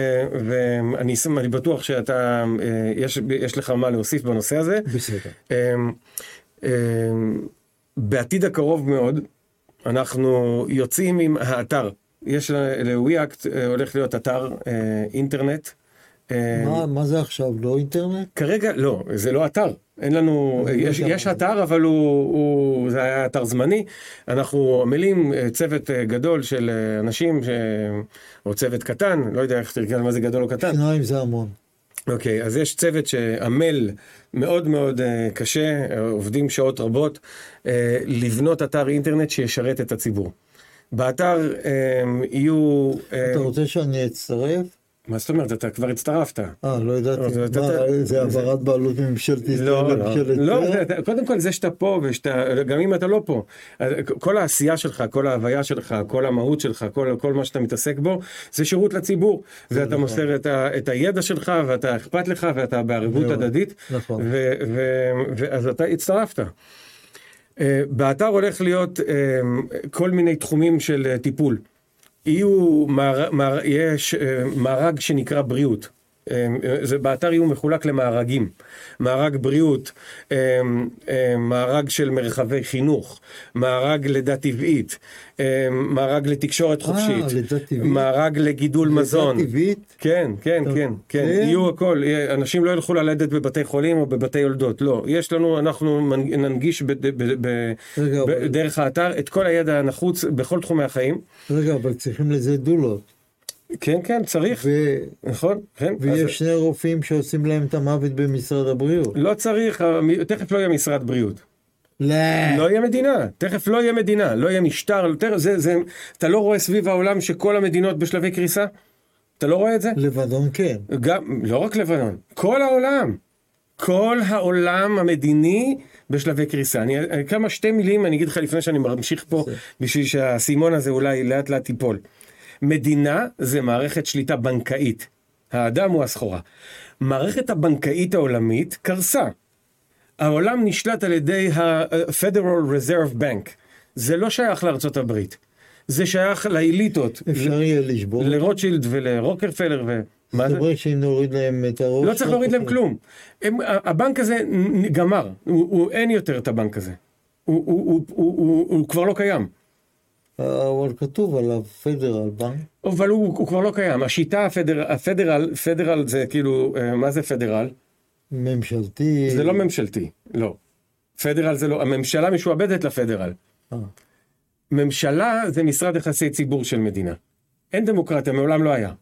ואני בטוח שאתה, יש לך מה להוסיף בנושא הזה. בסדר. בעתיד הקרוב מאוד, אנחנו יוצאים עם האתר. יש ל-WeAct הולך להיות אתר אינטרנט, מה, מה זה עכשיו? לא אינטרנט? כרגע לא, זה לא אתר. אין לנו, יש, יש אתר, אבל הוא, הוא, זה היה אתר זמני. אנחנו עמלים צוות גדול של אנשים, ש... או צוות קטן, לא יודע איך תרגל מה זה גדול או קטן. שניים זה המון. אוקיי, אז יש צוות שעמל מאוד מאוד קשה, עובדים שעות רבות, לבנות אתר אינטרנט שישרת את הציבור. באתר יהיו... אתה רוצה שאני אצטרף? מה זאת אומרת? אתה כבר הצטרפת. אה, לא ידעתי. זה העברת בעלות ממשלת ישראל. לא, לא. קודם כל זה שאתה פה, גם אם אתה לא פה, כל העשייה שלך, כל ההוויה שלך, כל המהות שלך, כל מה שאתה מתעסק בו, זה שירות לציבור. ואתה מוסר את הידע שלך, ואתה אכפת לך, ואתה בערבות הדדית. נכון. אז אתה הצטרפת. באתר הולך להיות כל מיני תחומים של טיפול. יהיו, יש מארג שנקרא בריאות. זה באתר יהיו מחולק למארגים. מארג בריאות, מארג של מרחבי חינוך, מארג לידה טבעית, מארג לתקשורת חופשית, מארג לגידול מזון. לידה טבעית? כן, כן, כן, כן. יהיו הכל. אנשים לא ילכו ללדת בבתי חולים או בבתי יולדות. לא. יש לנו, אנחנו ננגיש בדרך האתר את כל הידע הנחוץ בכל תחומי החיים. רגע, אבל צריכים לזה דולות. כן, כן, צריך. ו... נכון, כן. ויש אז... שני רופאים שעושים להם את המוות במשרד הבריאות. לא צריך, תכף לא יהיה משרד בריאות. לא. לא יהיה מדינה, תכף לא יהיה מדינה, לא יהיה משטר, יותר, זה, זה, אתה לא רואה סביב העולם שכל המדינות בשלבי קריסה? אתה לא רואה את זה? לבנון כן. גם, לא רק לבנון, כל העולם. כל העולם המדיני בשלבי קריסה. אני, כמה שתי מילים, אני אגיד לך לפני שאני ממשיך פה, בשביל שהסימון הזה אולי לאט לאט טיפול. מדינה זה מערכת שליטה בנקאית. האדם הוא הסחורה. מערכת הבנקאית העולמית קרסה. העולם נשלט על ידי ה-Federal Reserve Bank. זה לא שייך לארצות הברית. זה שייך לאליטות. אפשר יהיה לשבור. לרוטשילד ולרוקרפלר ו... מה זה? אומרים שאם נוריד להם את הראש... לא צריך להוריד להם כלום. הם, הבנק הזה גמר. הוא, הוא, אין יותר את הבנק הזה. הוא, הוא, הוא, הוא, הוא, הוא כבר לא קיים. אבל כתוב עליו פדרל בנק. אבל הוא, הוא כבר לא קיים. השיטה הפדרל, הפדרל, פדרל זה כאילו, מה זה פדרל? ממשלתי. זה לא ממשלתי, לא. פדרל זה לא, הממשלה משועבדת לפדרל. אה. ממשלה זה משרד יחסי ציבור של מדינה. אין דמוקרטיה, מעולם לא היה.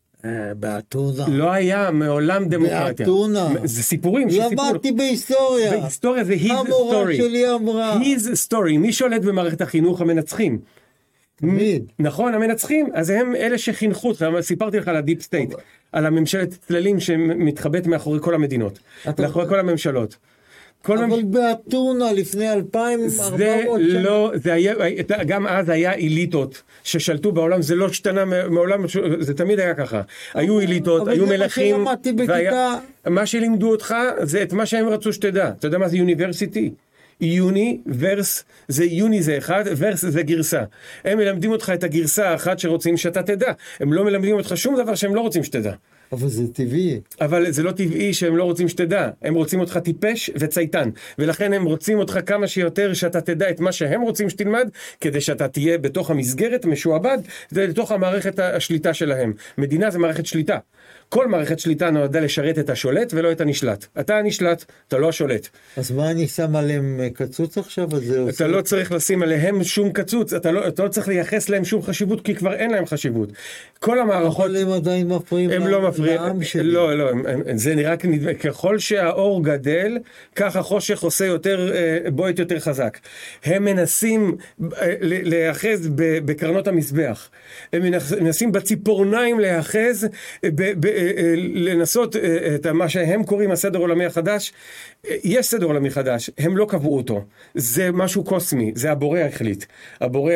באתונה. לא היה מעולם דמוקרטיה. באתונה. זה סיפורים. למדתי בהיסטוריה. בהיסטוריה זה his המורה story. שלי אמרה. his story. מי שולט במערכת החינוך? המנצחים. תמיד. נכון, המנצחים. אז הם אלה שחינכו אותך. סיפרתי לך על הדיפ סטייט. על הממשלת צללים שמתחבאת מאחורי כל המדינות. מאחורי כל הממשלות. אבל באתונה לפני אלפיים וארבע מאות שנה. זה לא, זה היה, גם אז היה אליטות ששלטו בעולם, זה לא השתנה מעולם, זה תמיד היה ככה. היו אליטות, היו מלכים. אבל זה מה שלמדתי בכיתה. מה שלימדו אותך זה את מה שהם רצו שתדע. אתה יודע מה זה יוניברסיטי? יוני, ורס, זה יוני זה אחד, ורס זה גרסה. הם מלמדים אותך את הגרסה האחת שרוצים שאתה תדע. הם לא מלמדים אותך שום דבר שהם לא רוצים שתדע. אבל זה טבעי. אבל זה לא טבעי שהם לא רוצים שתדע. הם רוצים אותך טיפש וצייתן. ולכן הם רוצים אותך כמה שיותר שאתה תדע את מה שהם רוצים שתלמד, כדי שאתה תהיה בתוך המסגרת משועבד, זה לתוך המערכת השליטה שלהם. מדינה זה מערכת שליטה. כל מערכת שליטה נועדה לשרת את השולט ולא את הנשלט. אתה הנשלט, אתה לא השולט. אז מה אני שם עליהם קצוץ עכשיו? אתה לא צריך לשים עליהם שום קצוץ, אתה לא, אתה לא צריך לייחס להם שום חשיבות, כי כבר אין להם חשיבות. כל המערכות... אבל הם עדיין מפריעים הם לא מפריעים. לעם שלי. לא, לא, זה נראה כנדמה, ככל שהאור גדל, כך החושך עושה יותר, בועט יותר חזק. הם מנסים להיאחז בקרנות המזבח. הם מנסים בציפורניים להיאחז ב... לנסות את מה שהם קוראים הסדר עולמי החדש. יש סדר עולמי חדש, הם לא קבעו אותו, זה משהו קוסמי, זה הבורא החליט, הבורא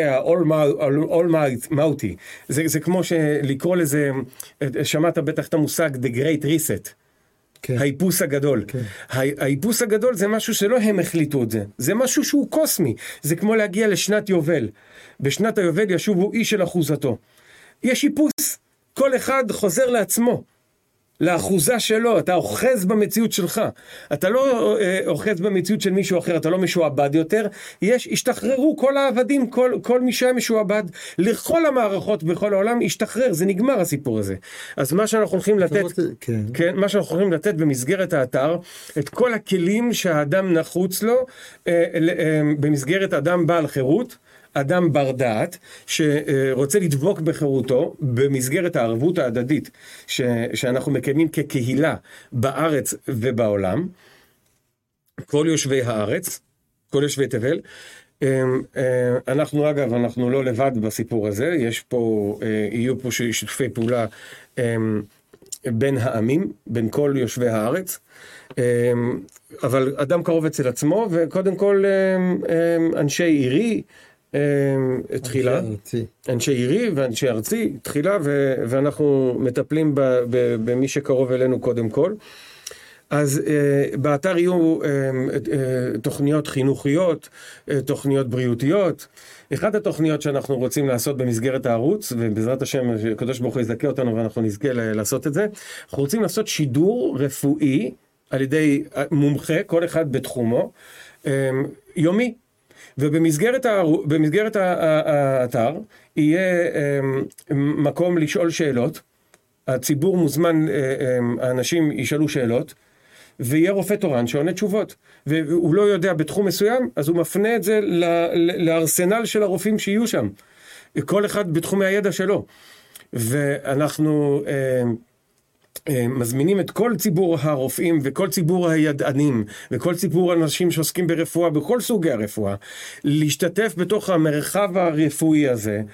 ה-all-mighty, זה, זה כמו שלקרוא לזה, שמעת בטח את המושג The Great Reset, כן. האיפוס הגדול. כן. האיפוס הגדול זה משהו שלא הם החליטו את זה, זה משהו שהוא קוסמי, זה כמו להגיע לשנת יובל, בשנת היובל ישובו איש של אחוזתו, יש איפוס, כל אחד חוזר לעצמו, לאחוזה שלו, אתה אוחז במציאות שלך, אתה לא אה, אוחז במציאות של מישהו אחר, אתה לא משועבד יותר, יש, השתחררו כל העבדים, כל, כל מי שהיה משועבד, לכל המערכות בכל העולם, השתחרר, זה נגמר הסיפור הזה. אז מה שאנחנו הולכים לתת, כן. כן, מה שאנחנו הולכים לתת במסגרת האתר, את כל הכלים שהאדם נחוץ לו, אה, אה, במסגרת אדם בעל חירות, אדם בר דעת שרוצה לדבוק בחירותו במסגרת הערבות ההדדית ש, שאנחנו מקיימים כקהילה בארץ ובעולם, כל יושבי הארץ, כל יושבי תבל. אנחנו אגב, אנחנו לא לבד בסיפור הזה, יש פה, יהיו פה שיתופי פעולה בין העמים, בין כל יושבי הארץ, אבל אדם קרוב אצל עצמו, וקודם כל אנשי עירי, תחילה, אנשי עירי ואנשי ארצי, תחילה, ואנחנו מטפלים במי שקרוב אלינו קודם כל. אז באתר יהיו תוכניות חינוכיות, תוכניות בריאותיות. אחת התוכניות שאנחנו רוצים לעשות במסגרת הערוץ, ובעזרת השם, הקדוש ברוך הוא יזכה אותנו ואנחנו נזכה לעשות את זה, אנחנו רוצים לעשות שידור רפואי על ידי מומחה, כל אחד בתחומו, יומי. ובמסגרת במסגרת האתר יהיה מקום לשאול שאלות, הציבור מוזמן, האנשים ישאלו שאלות, ויהיה רופא תורן שעונה תשובות, והוא לא יודע בתחום מסוים, אז הוא מפנה את זה לארסנל של הרופאים שיהיו שם, כל אחד בתחומי הידע שלו, ואנחנו מזמינים את כל ציבור הרופאים וכל ציבור הידענים וכל ציבור האנשים שעוסקים ברפואה, בכל סוגי הרפואה, להשתתף בתוך המרחב הרפואי הזה,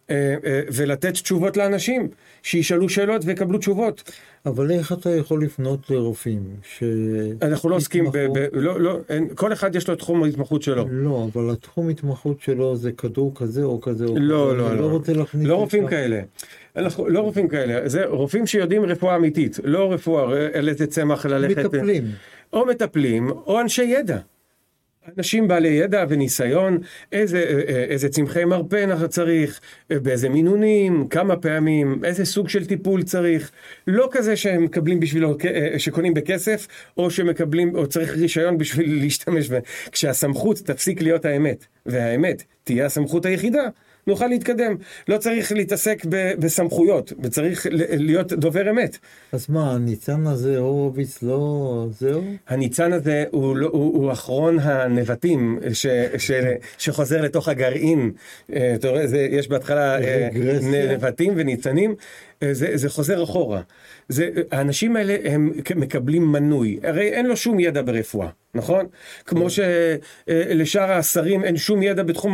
ולתת תשובות לאנשים, שישאלו שאלות ויקבלו תשובות. אבל איך אתה יכול לפנות לרופאים? ש... אנחנו לא עוסקים, ב, ב, לא, לא, אין, כל אחד יש לו את תחום ההתמחות שלו. לא, אבל התחום ההתמחות שלו זה כדור כזה או כזה או לא, כזה. לא, לא. לא רוצה להכניס לא רופאים כאלה. אנחנו, לא רופאים כאלה. זה רופאים שיודעים רפואה אמיתית, לא רפואה, אלה צמח ללכת. מטפלים. או מטפלים, או אנשי ידע. אנשים בעלי ידע וניסיון, איזה, איזה צמחי מרפא צריך, באיזה מינונים, כמה פעמים, איזה סוג של טיפול צריך. לא כזה שהם מקבלים בשבילו, שקונים בכסף, או שמקבלים, או צריך רישיון בשביל להשתמש בהם. כשהסמכות תפסיק להיות האמת, והאמת תהיה הסמכות היחידה, נוכל להתקדם. לא צריך להתעסק ב- בסמכויות, וצריך להיות דובר אמת. אז מה, הניצן הזה, הורוביץ, לא... זהו? הניצן הזה הוא, לא, הוא, הוא אחרון הנבטים ש, ש, שחוזר לתוך הגרעין. אתה רואה, זה, יש בהתחלה נבטים וניצנים, זה, זה חוזר אחורה. זה, האנשים האלה הם מקבלים מנוי, הרי אין לו שום ידע ברפואה, נכון? כמו שלשאר השרים אין שום ידע בתחום,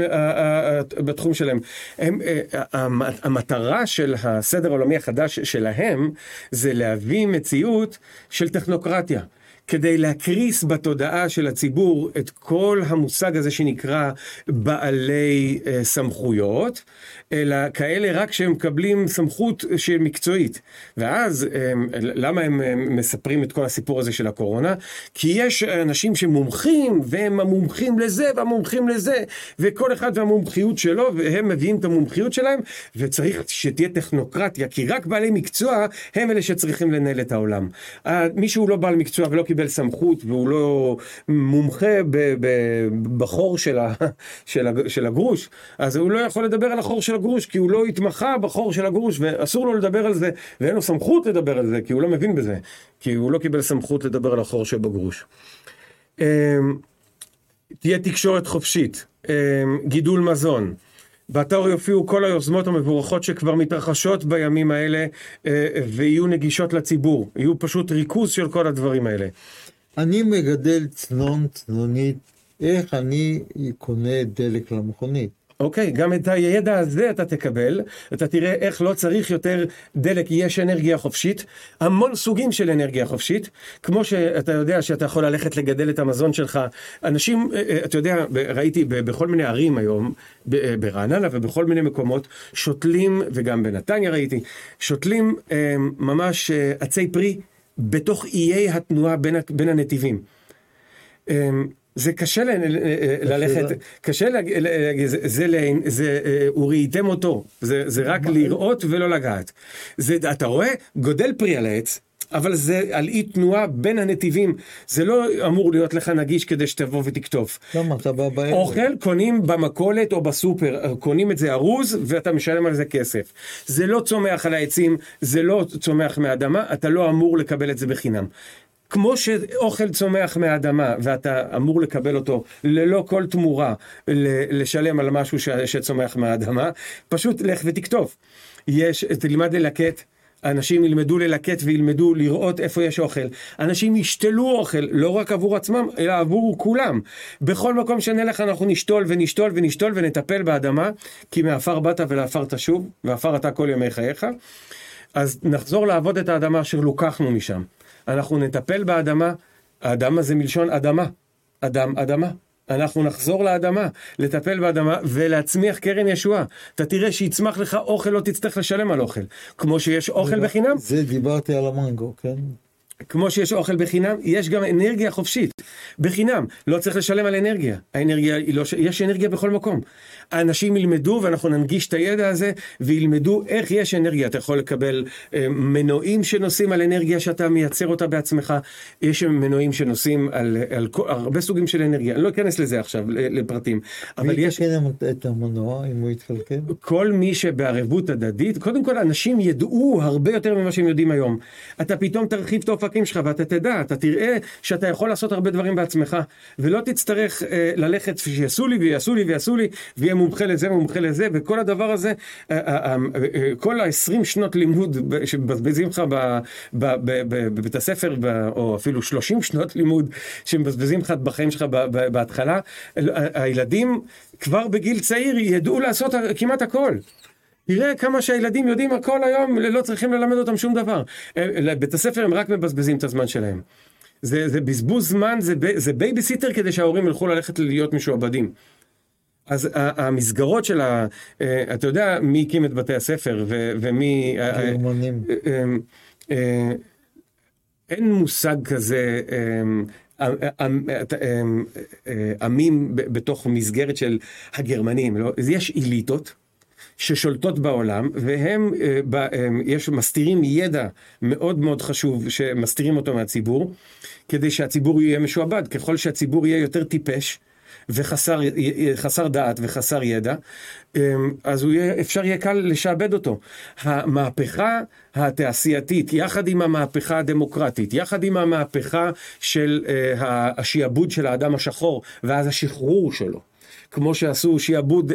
בתחום שלהם. הם, המטרה של הסדר העולמי החדש שלהם זה להביא מציאות של טכנוקרטיה. כדי להקריס בתודעה של הציבור את כל המושג הזה שנקרא בעלי uh, סמכויות, אלא כאלה רק שהם מקבלים סמכות של מקצועית. ואז um, למה הם um, מספרים את כל הסיפור הזה של הקורונה? כי יש אנשים שמומחים, והם המומחים לזה והמומחים לזה, וכל אחד והמומחיות שלו, והם מביאים את המומחיות שלהם, וצריך שתהיה טכנוקרטיה, כי רק בעלי מקצוע הם אלה שצריכים לנהל את העולם. Uh, מישהו לא בעל מקצוע ולא קיבל סמכות, והוא לא מומחה ב- ב- בחור של, ה- של, ה- של הגרוש, אז הוא לא יכול לדבר על החור של הגרוש, כי הוא לא התמחה בחור של הגרוש, ואסור לו לדבר על זה, ואין לו סמכות לדבר על זה, כי הוא לא מבין בזה, כי הוא לא קיבל סמכות לדבר על החור שבגרוש. תהיה תקשורת חופשית, גידול מזון, באתר יופיעו כל היוזמות המבורכות שכבר מתרחשות בימים האלה, ויהיו נגישות לציבור, יהיו פשוט ריכוז של כל הדברים האלה. אני מגדל צנון, צנונית, איך אני קונה דלק למכונית? אוקיי, גם את הידע הזה אתה תקבל, אתה תראה איך לא צריך יותר דלק, יש אנרגיה חופשית, המון סוגים של אנרגיה חופשית, כמו שאתה יודע שאתה יכול ללכת לגדל את המזון שלך, אנשים, אתה יודע, ראיתי בכל מיני ערים היום, ברעננה ובכל מיני מקומות, שותלים, וגם בנתניה ראיתי, שותלים ממש עצי פרי, בתוך איי התנועה בין, בין הנתיבים. זה קשה ללכת, קשה להגיד, זה, זה, זה, הוא ראיתם אותו, זה, זה רק לראות ולא לגעת. זה, אתה רואה, גודל פרי על העץ, אבל זה על אי תנועה בין הנתיבים, זה לא אמור להיות לך נגיש כדי שתבוא ותכתוב. למה, אתה בא בערב? אוכל קונים במכולת או בסופר, קונים את זה ארוז ואתה משלם על זה כסף. זה לא צומח על העצים, זה לא צומח מהאדמה, אתה לא אמור לקבל את זה בחינם. כמו שאוכל צומח מהאדמה, ואתה אמור לקבל אותו ללא כל תמורה, לשלם על משהו שצומח מהאדמה, פשוט לך ותכתוב. יש, תלמד ללקט, אנשים ילמדו ללקט וילמדו לראות איפה יש אוכל. אנשים ישתלו אוכל, לא רק עבור עצמם, אלא עבור כולם. בכל מקום שנלך אנחנו נשתול ונשתול ונשתול ונטפל באדמה, כי מאפר באת ולאפר תשוב, ואפר אתה כל ימי חייך. אז נחזור לעבוד את האדמה אשר לוקחנו משם. אנחנו נטפל באדמה, האדמה זה מלשון אדמה, אדם, אדמה. אנחנו נחזור לאדמה, לטפל באדמה ולהצמיח קרן ישועה. אתה תראה שיצמח לך אוכל, לא תצטרך לשלם על אוכל. כמו שיש אוכל בחינם. זה דיברתי על המנגו, כן? כמו שיש אוכל בחינם, יש גם אנרגיה חופשית. בחינם, לא צריך לשלם על אנרגיה. האנרגיה, לא, יש אנרגיה בכל מקום. האנשים ילמדו, ואנחנו ננגיש את הידע הזה, וילמדו איך יש אנרגיה. אתה יכול לקבל אה, מנועים שנוסעים על אנרגיה שאתה מייצר אותה בעצמך. יש מנועים שנוסעים על, על, על הרבה סוגים של אנרגיה. אני לא אכנס לזה עכשיו, לפרטים. אבל יש... את המנוע, אם הוא יתקלקל? כל מי שבערבות הדדית, קודם כל, אנשים ידעו הרבה יותר ממה שהם יודעים היום. אתה פתאום תרחיב תוף העורקים שלך, ואתה תדע, אתה תראה שאתה יכול לעשות הרבה דברים בעצמך, ולא תצטרך אה, ללכת שיעשו לי ויעשו לי ויעשו לי, ויהיה מומחה לזה ומומחה לזה, וכל הדבר הזה, אה, אה, אה, כל ה-עשרים שנות לימוד שבזבזים לך בבית הספר, או אפילו שלושים שנות לימוד שמבזבזים לך בחיים שלך בהתחלה, הילדים כבר בגיל צעיר ידעו לעשות כמעט הכל. תראה כמה שהילדים יודעים הכל היום, לא צריכים ללמד אותם שום דבר. בית הספר הם רק מבזבזים את הזמן שלהם. זה, זה בזבוז זמן, זה, זה בייביסיטר כדי שההורים ילכו ללכת להיות משועבדים. אז המסגרות של ה... אתה יודע מי הקים את בתי הספר ו, ומי... גרמנים. אין מושג כזה... עמים בתוך מסגרת של הגרמנים, לא? יש איליטות ששולטות בעולם, והם יש מסתירים ידע מאוד מאוד חשוב שמסתירים אותו מהציבור, כדי שהציבור יהיה משועבד. ככל שהציבור יהיה יותר טיפש וחסר חסר דעת וחסר ידע, אז הוא יהיה, אפשר יהיה קל לשעבד אותו. המהפכה התעשייתית, יחד עם המהפכה הדמוקרטית, יחד עם המהפכה של השיעבוד של האדם השחור, ואז השחרור שלו, כמו שעשו שיעבוד,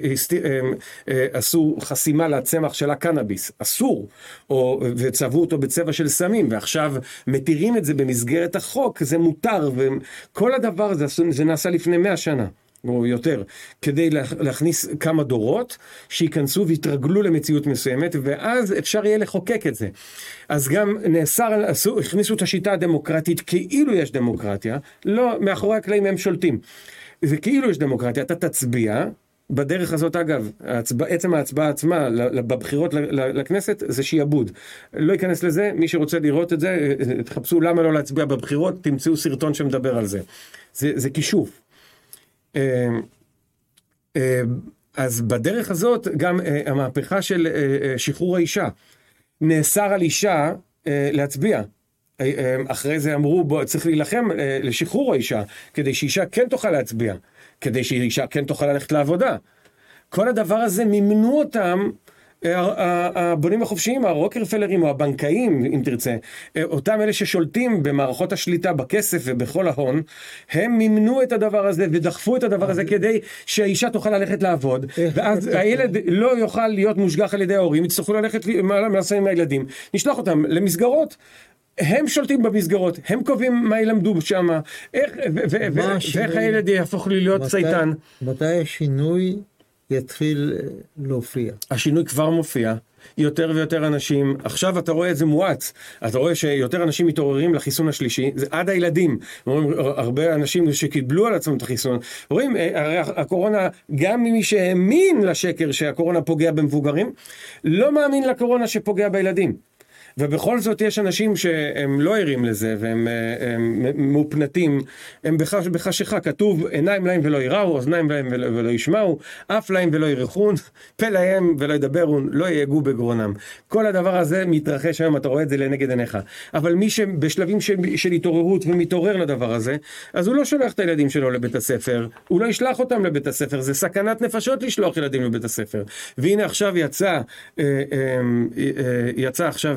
עשו חסימה לצמח של הקנאביס, אסור, או, וצבעו אותו בצבע של סמים, ועכשיו מתירים את זה במסגרת החוק, זה מותר, וכל הדבר הזה, זה נעשה לפני מאה שנה, או יותר, כדי להכניס כמה דורות, שיכנסו והתרגלו למציאות מסוימת, ואז אפשר יהיה לחוקק את זה. אז גם נאסר, עשו, הכניסו את השיטה הדמוקרטית, כאילו יש דמוקרטיה, לא, מאחורי הקלעים הם שולטים. זה כאילו יש דמוקרטיה, אתה תצביע, בדרך הזאת אגב, ההצבע, עצם ההצבעה עצמה בבחירות לכנסת זה שיעבוד. לא ייכנס לזה, מי שרוצה לראות את זה, תחפשו למה לא להצביע בבחירות, תמצאו סרטון שמדבר על זה. זה, זה כישוף. אז בדרך הזאת גם המהפכה של שחרור האישה, נאסר על אישה להצביע. אחרי זה אמרו, בוא, צריך להילחם לשחרור האישה, כדי שאישה כן תוכל להצביע, כדי שאישה כן תוכל ללכת לעבודה. כל הדבר הזה מימנו אותם, הבונים החופשיים, הרוקרפלרים או הבנקאים, אם תרצה, אותם אלה ששולטים במערכות השליטה, בכסף ובכל ההון, הם מימנו את הדבר הזה ודחפו את הדבר הזה כדי שהאישה תוכל ללכת לעבוד, ואז הילד לא יוכל להיות מושגח על ידי ההורים, יצטרכו ללכת מעשה עם הילדים, נשלח אותם למסגרות, הם שולטים במסגרות, הם קובעים מה ילמדו שם, ואיך הילד יהפוך להיות צייתן. מתי השינוי יתחיל להופיע? השינוי כבר מופיע, יותר ויותר אנשים, עכשיו אתה רואה את זה מואץ, אתה רואה שיותר אנשים מתעוררים לחיסון השלישי, זה עד הילדים, הרבה אנשים שקיבלו על עצמם את החיסון, רואים, הרי הקורונה, גם מי שהאמין לשקר שהקורונה פוגע במבוגרים, לא מאמין לקורונה שפוגע בילדים. ובכל זאת יש אנשים שהם לא ערים לזה, והם הם, הם מופנתים, הם בחש, בחשיכה, כתוב עיניים להם ולא יראו, אוזניים להם ולא, ולא ישמעו, אף להם ולא ירחון, פה להם ולא ידברון, לא יגעו בגרונם. כל הדבר הזה מתרחש היום, אתה רואה את זה לנגד עיניך. אבל מי שבשלבים של, של התעוררות ומתעורר לדבר הזה, אז הוא לא שולח את הילדים שלו לבית הספר, הוא לא ישלח אותם לבית הספר, זה סכנת נפשות לשלוח ילדים לבית הספר. והנה עכשיו יצא, יצא עכשיו,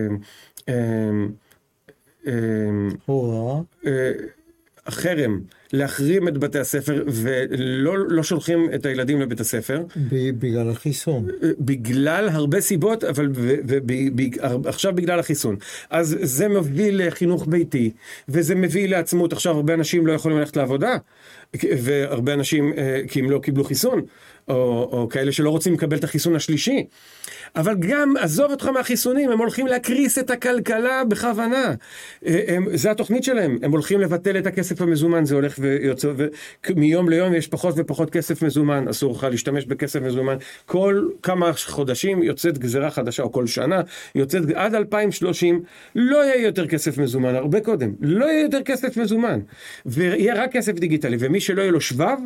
חרם, להחרים את בתי הספר ולא לא שולחים את הילדים לבית הספר בגלל החיסון, בגלל הרבה סיבות, אבל עכשיו בגלל החיסון. אז זה מביא לחינוך ביתי, וזה מביא לעצמות. עכשיו הרבה אנשים לא יכולים ללכת לעבודה, והרבה אנשים כי הם לא קיבלו חיסון, או, או כאלה שלא רוצים לקבל את החיסון השלישי. אבל גם, עזוב אותך מהחיסונים, הם הולכים להקריס את הכלכלה בכוונה. הם, זה התוכנית שלהם. הם הולכים לבטל את הכסף המזומן, זה הולך ויוצא, ומיום ליום יש פחות ופחות כסף מזומן, אסור לך להשתמש בכסף מזומן. כל כמה חודשים יוצאת גזרה חדשה, או כל שנה, יוצאת עד אלפיים ושלושים, לא יהיה יותר כסף מזומן, הרבה קודם. לא יהיה יותר כסף מזומן. ויהיה רק כסף דיגיטלי, ומי שלא יהיה לו שבב,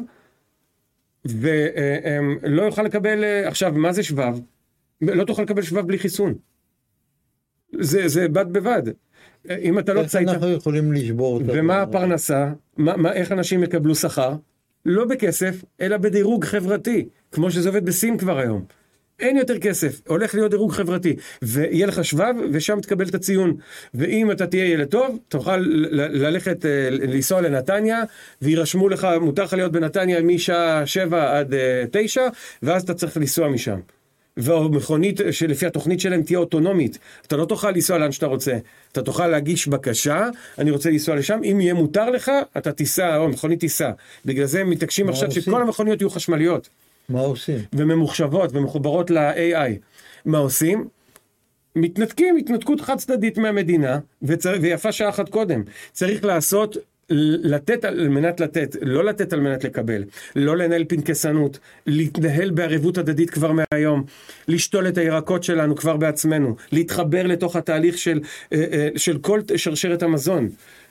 ולא יוכל לקבל, עכשיו, מה זה שבב? לא תוכל לקבל שבב בלי חיסון. זה, זה בד בבד. אם אתה לא צייתה... איך אנחנו יכולים לשבור אותה? ומה הפרנסה? מה, מה, איך אנשים יקבלו שכר? לא בכסף, אלא בדירוג חברתי, כמו שזה עובד בסין כבר היום. אין יותר כסף, הולך להיות דירוג חברתי, ויהיה לך שבב, ושם תקבל את הציון. ואם אתה תהיה ילד טוב, תוכל ללכת, לנסוע לנתניה, וירשמו לך, מותר לך להיות בנתניה משעה שבע עד תשע, ואז אתה צריך לנסוע משם. והמכונית שלפי התוכנית שלהם תהיה אוטונומית. אתה לא תוכל לנסוע לאן שאתה רוצה. אתה תוכל להגיש בקשה, אני רוצה לנסוע לשם, אם יהיה מותר לך, אתה תיסע, או מכונית תיסע. בגלל זה הם מתעקשים עכשיו עושים? שכל המכוניות יהיו חשמליות. מה עושים? וממוחשבות ומחוברות ל-איי איי. מה עושים? מתנתקים, התנתקות חד צדדית מהמדינה, וצר... ויפה שעה אחת קודם. צריך לעשות, לתת על מנת לתת, לא לתת על מנת לקבל, לא לנהל פנקסנות, להתנהל בערבות הדדית כבר מהיום, לשתול את הירקות שלנו כבר בעצמנו, להתחבר לתוך התהליך של, של כל שרשרת המזון.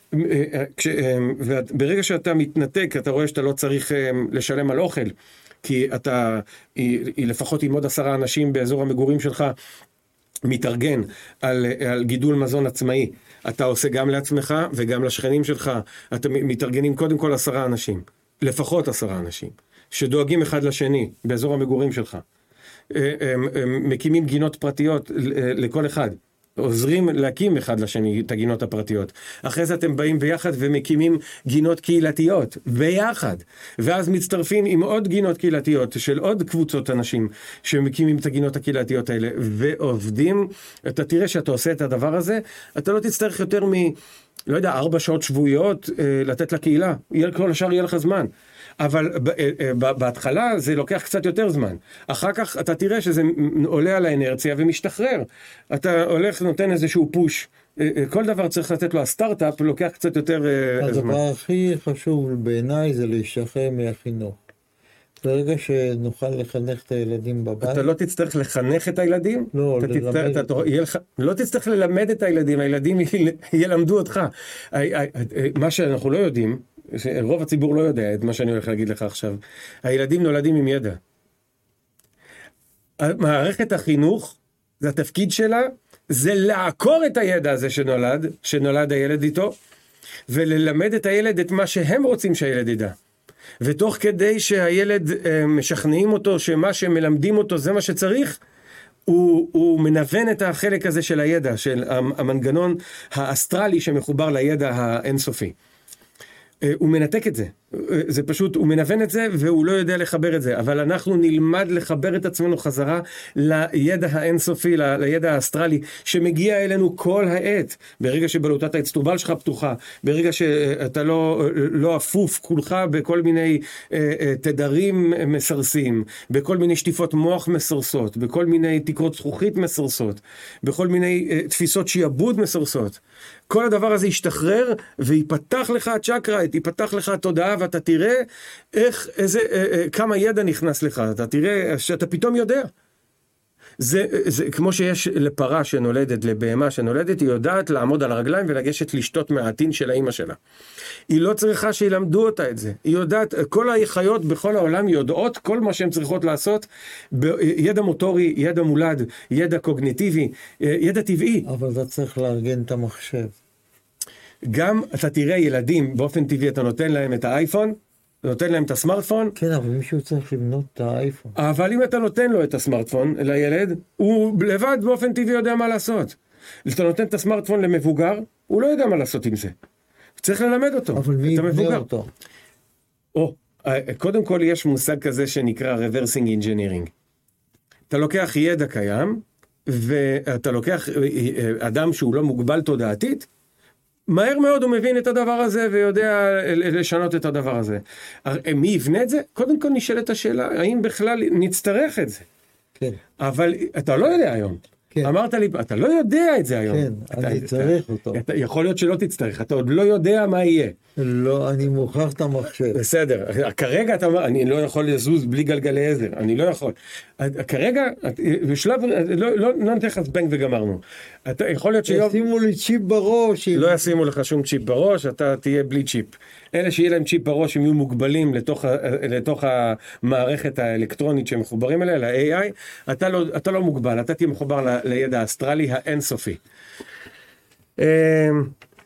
ברגע שאתה מתנתק, אתה רואה שאתה לא צריך לשלם על אוכל, כי אתה, היא לפחות עם עוד עשרה אנשים באזור המגורים שלך, מתארגן על, על גידול מזון עצמאי. אתה עושה גם לעצמך וגם לשכנים שלך. אתה מתארגנים קודם כל עשרה אנשים, לפחות עשרה אנשים, שדואגים אחד לשני באזור המגורים שלך. הם, הם מקימים גינות פרטיות לכל אחד. עוזרים להקים אחד לשני את הגינות הפרטיות. אחרי זה אתם באים ביחד ומקימים גינות קהילתיות ביחד. ואז מצטרפים עם עוד גינות קהילתיות של עוד קבוצות אנשים שמקימים את הגינות הקהילתיות האלה ועובדים. אתה תראה שאתה עושה את הדבר הזה, אתה לא תצטרך יותר מ... לא יודע, ארבע שעות שבועיות לתת לקהילה. כל השאר יהיה לך זמן. אבל בהתחלה זה לוקח קצת יותר זמן. אחר כך אתה תראה שזה עולה על האנרציה ומשתחרר. אתה הולך נותן איזשהו פוש. כל דבר צריך לתת לו, הסטארט-אפ לוקח קצת יותר זמן. הדבר הכי חשוב בעיניי זה להשתחרר מהחינוך. ברגע שנוכל לחנך את הילדים בבית. אתה לא תצטרך לחנך את הילדים? לא, ללמד. אתה לא תצטרך ללמד את הילדים, הילדים ילמדו אותך. מה שאנחנו לא יודעים, רוב הציבור לא יודע את מה שאני הולך להגיד לך עכשיו. הילדים נולדים עם ידע. מערכת החינוך, זה התפקיד שלה, זה לעקור את הידע הזה שנולד, שנולד הילד איתו, וללמד את הילד את מה שהם רוצים שהילד ידע. ותוך כדי שהילד משכנעים אותו שמה שמלמדים אותו זה מה שצריך, הוא, הוא מנוון את החלק הזה של הידע, של המנגנון האסטרלי שמחובר לידע האינסופי. הוא מנתק את זה, זה פשוט, הוא מנוון את זה והוא לא יודע לחבר את זה, אבל אנחנו נלמד לחבר את עצמנו חזרה לידע האינסופי, לידע האסטרלי שמגיע אלינו כל העת, ברגע שבלוטת האצטרובל שלך פתוחה, ברגע שאתה לא, לא אפוף כולך בכל מיני תדרים מסרסים, בכל מיני שטיפות מוח מסרסות, בכל מיני תקרות זכוכית מסרסות, בכל מיני תפיסות שיעבוד מסרסות. כל הדבר הזה ישתחרר ויפתח לך הצ'קרה, יפתח לך התודעה, ואתה תראה איך, איזה, כמה ידע נכנס לך, אתה תראה שאתה פתאום יודע. זה, זה כמו שיש לפרה שנולדת, לבהמה שנולדת, היא יודעת לעמוד על הרגליים ולגשת לשתות מהעתין של האמא שלה. היא לא צריכה שילמדו אותה את זה. היא יודעת, כל החיות בכל העולם יודעות כל מה שהן צריכות לעשות, ידע מוטורי, ידע מולד, ידע קוגניטיבי, ידע טבעי. אבל אתה צריך לארגן את המחשב. גם אתה תראה ילדים, באופן טבעי אתה נותן להם את האייפון, נותן להם את הסמארטפון. כן, אבל מישהו צריך לבנות את האייפון. אבל אם אתה נותן לו את הסמארטפון לילד, הוא לבד באופן טבעי יודע מה לעשות. אתה נותן את הסמארטפון למבוגר, הוא לא יודע מה לעשות עם זה. צריך ללמד אותו. אבל מי יבנה אותו? או, קודם כל יש מושג כזה שנקרא reversing engineering. אתה לוקח ידע קיים, ואתה לוקח אדם שהוא לא מוגבל תודעתית, מהר מאוד הוא מבין את הדבר הזה ויודע לשנות את הדבר הזה. מי יבנה את זה? קודם כל נשאלת השאלה, האם בכלל נצטרך את זה? כן. אבל אתה לא יודע היום. כן. אמרת לי, אתה לא יודע את זה היום. כן, אתה, אני צריך אתה, אותו. אתה, יכול להיות שלא תצטרך, אתה עוד לא יודע מה יהיה. לא, אני מוכרח את המחשב. בסדר, כרגע אתה אומר, אני לא יכול לזוז בלי גלגלי עזר, אני לא יכול. כרגע, בשלב, לא, לא, לא נתן לך זבנג וגמרנו. אתה יכול להיות שיום... ישימו לי צ'יפ בראש. לא ישימו לך שום צ'יפ בראש, אתה תהיה בלי צ'יפ. אלה שיהיה להם צ'יפ בראש, הם יהיו מוגבלים לתוך, לתוך המערכת האלקטרונית שמחוברים אליה, ל-איי איי, אתה לא, אתה לא מוגבל, אתה תהיה מחובר ל, לידע האסטרלי האינסופי.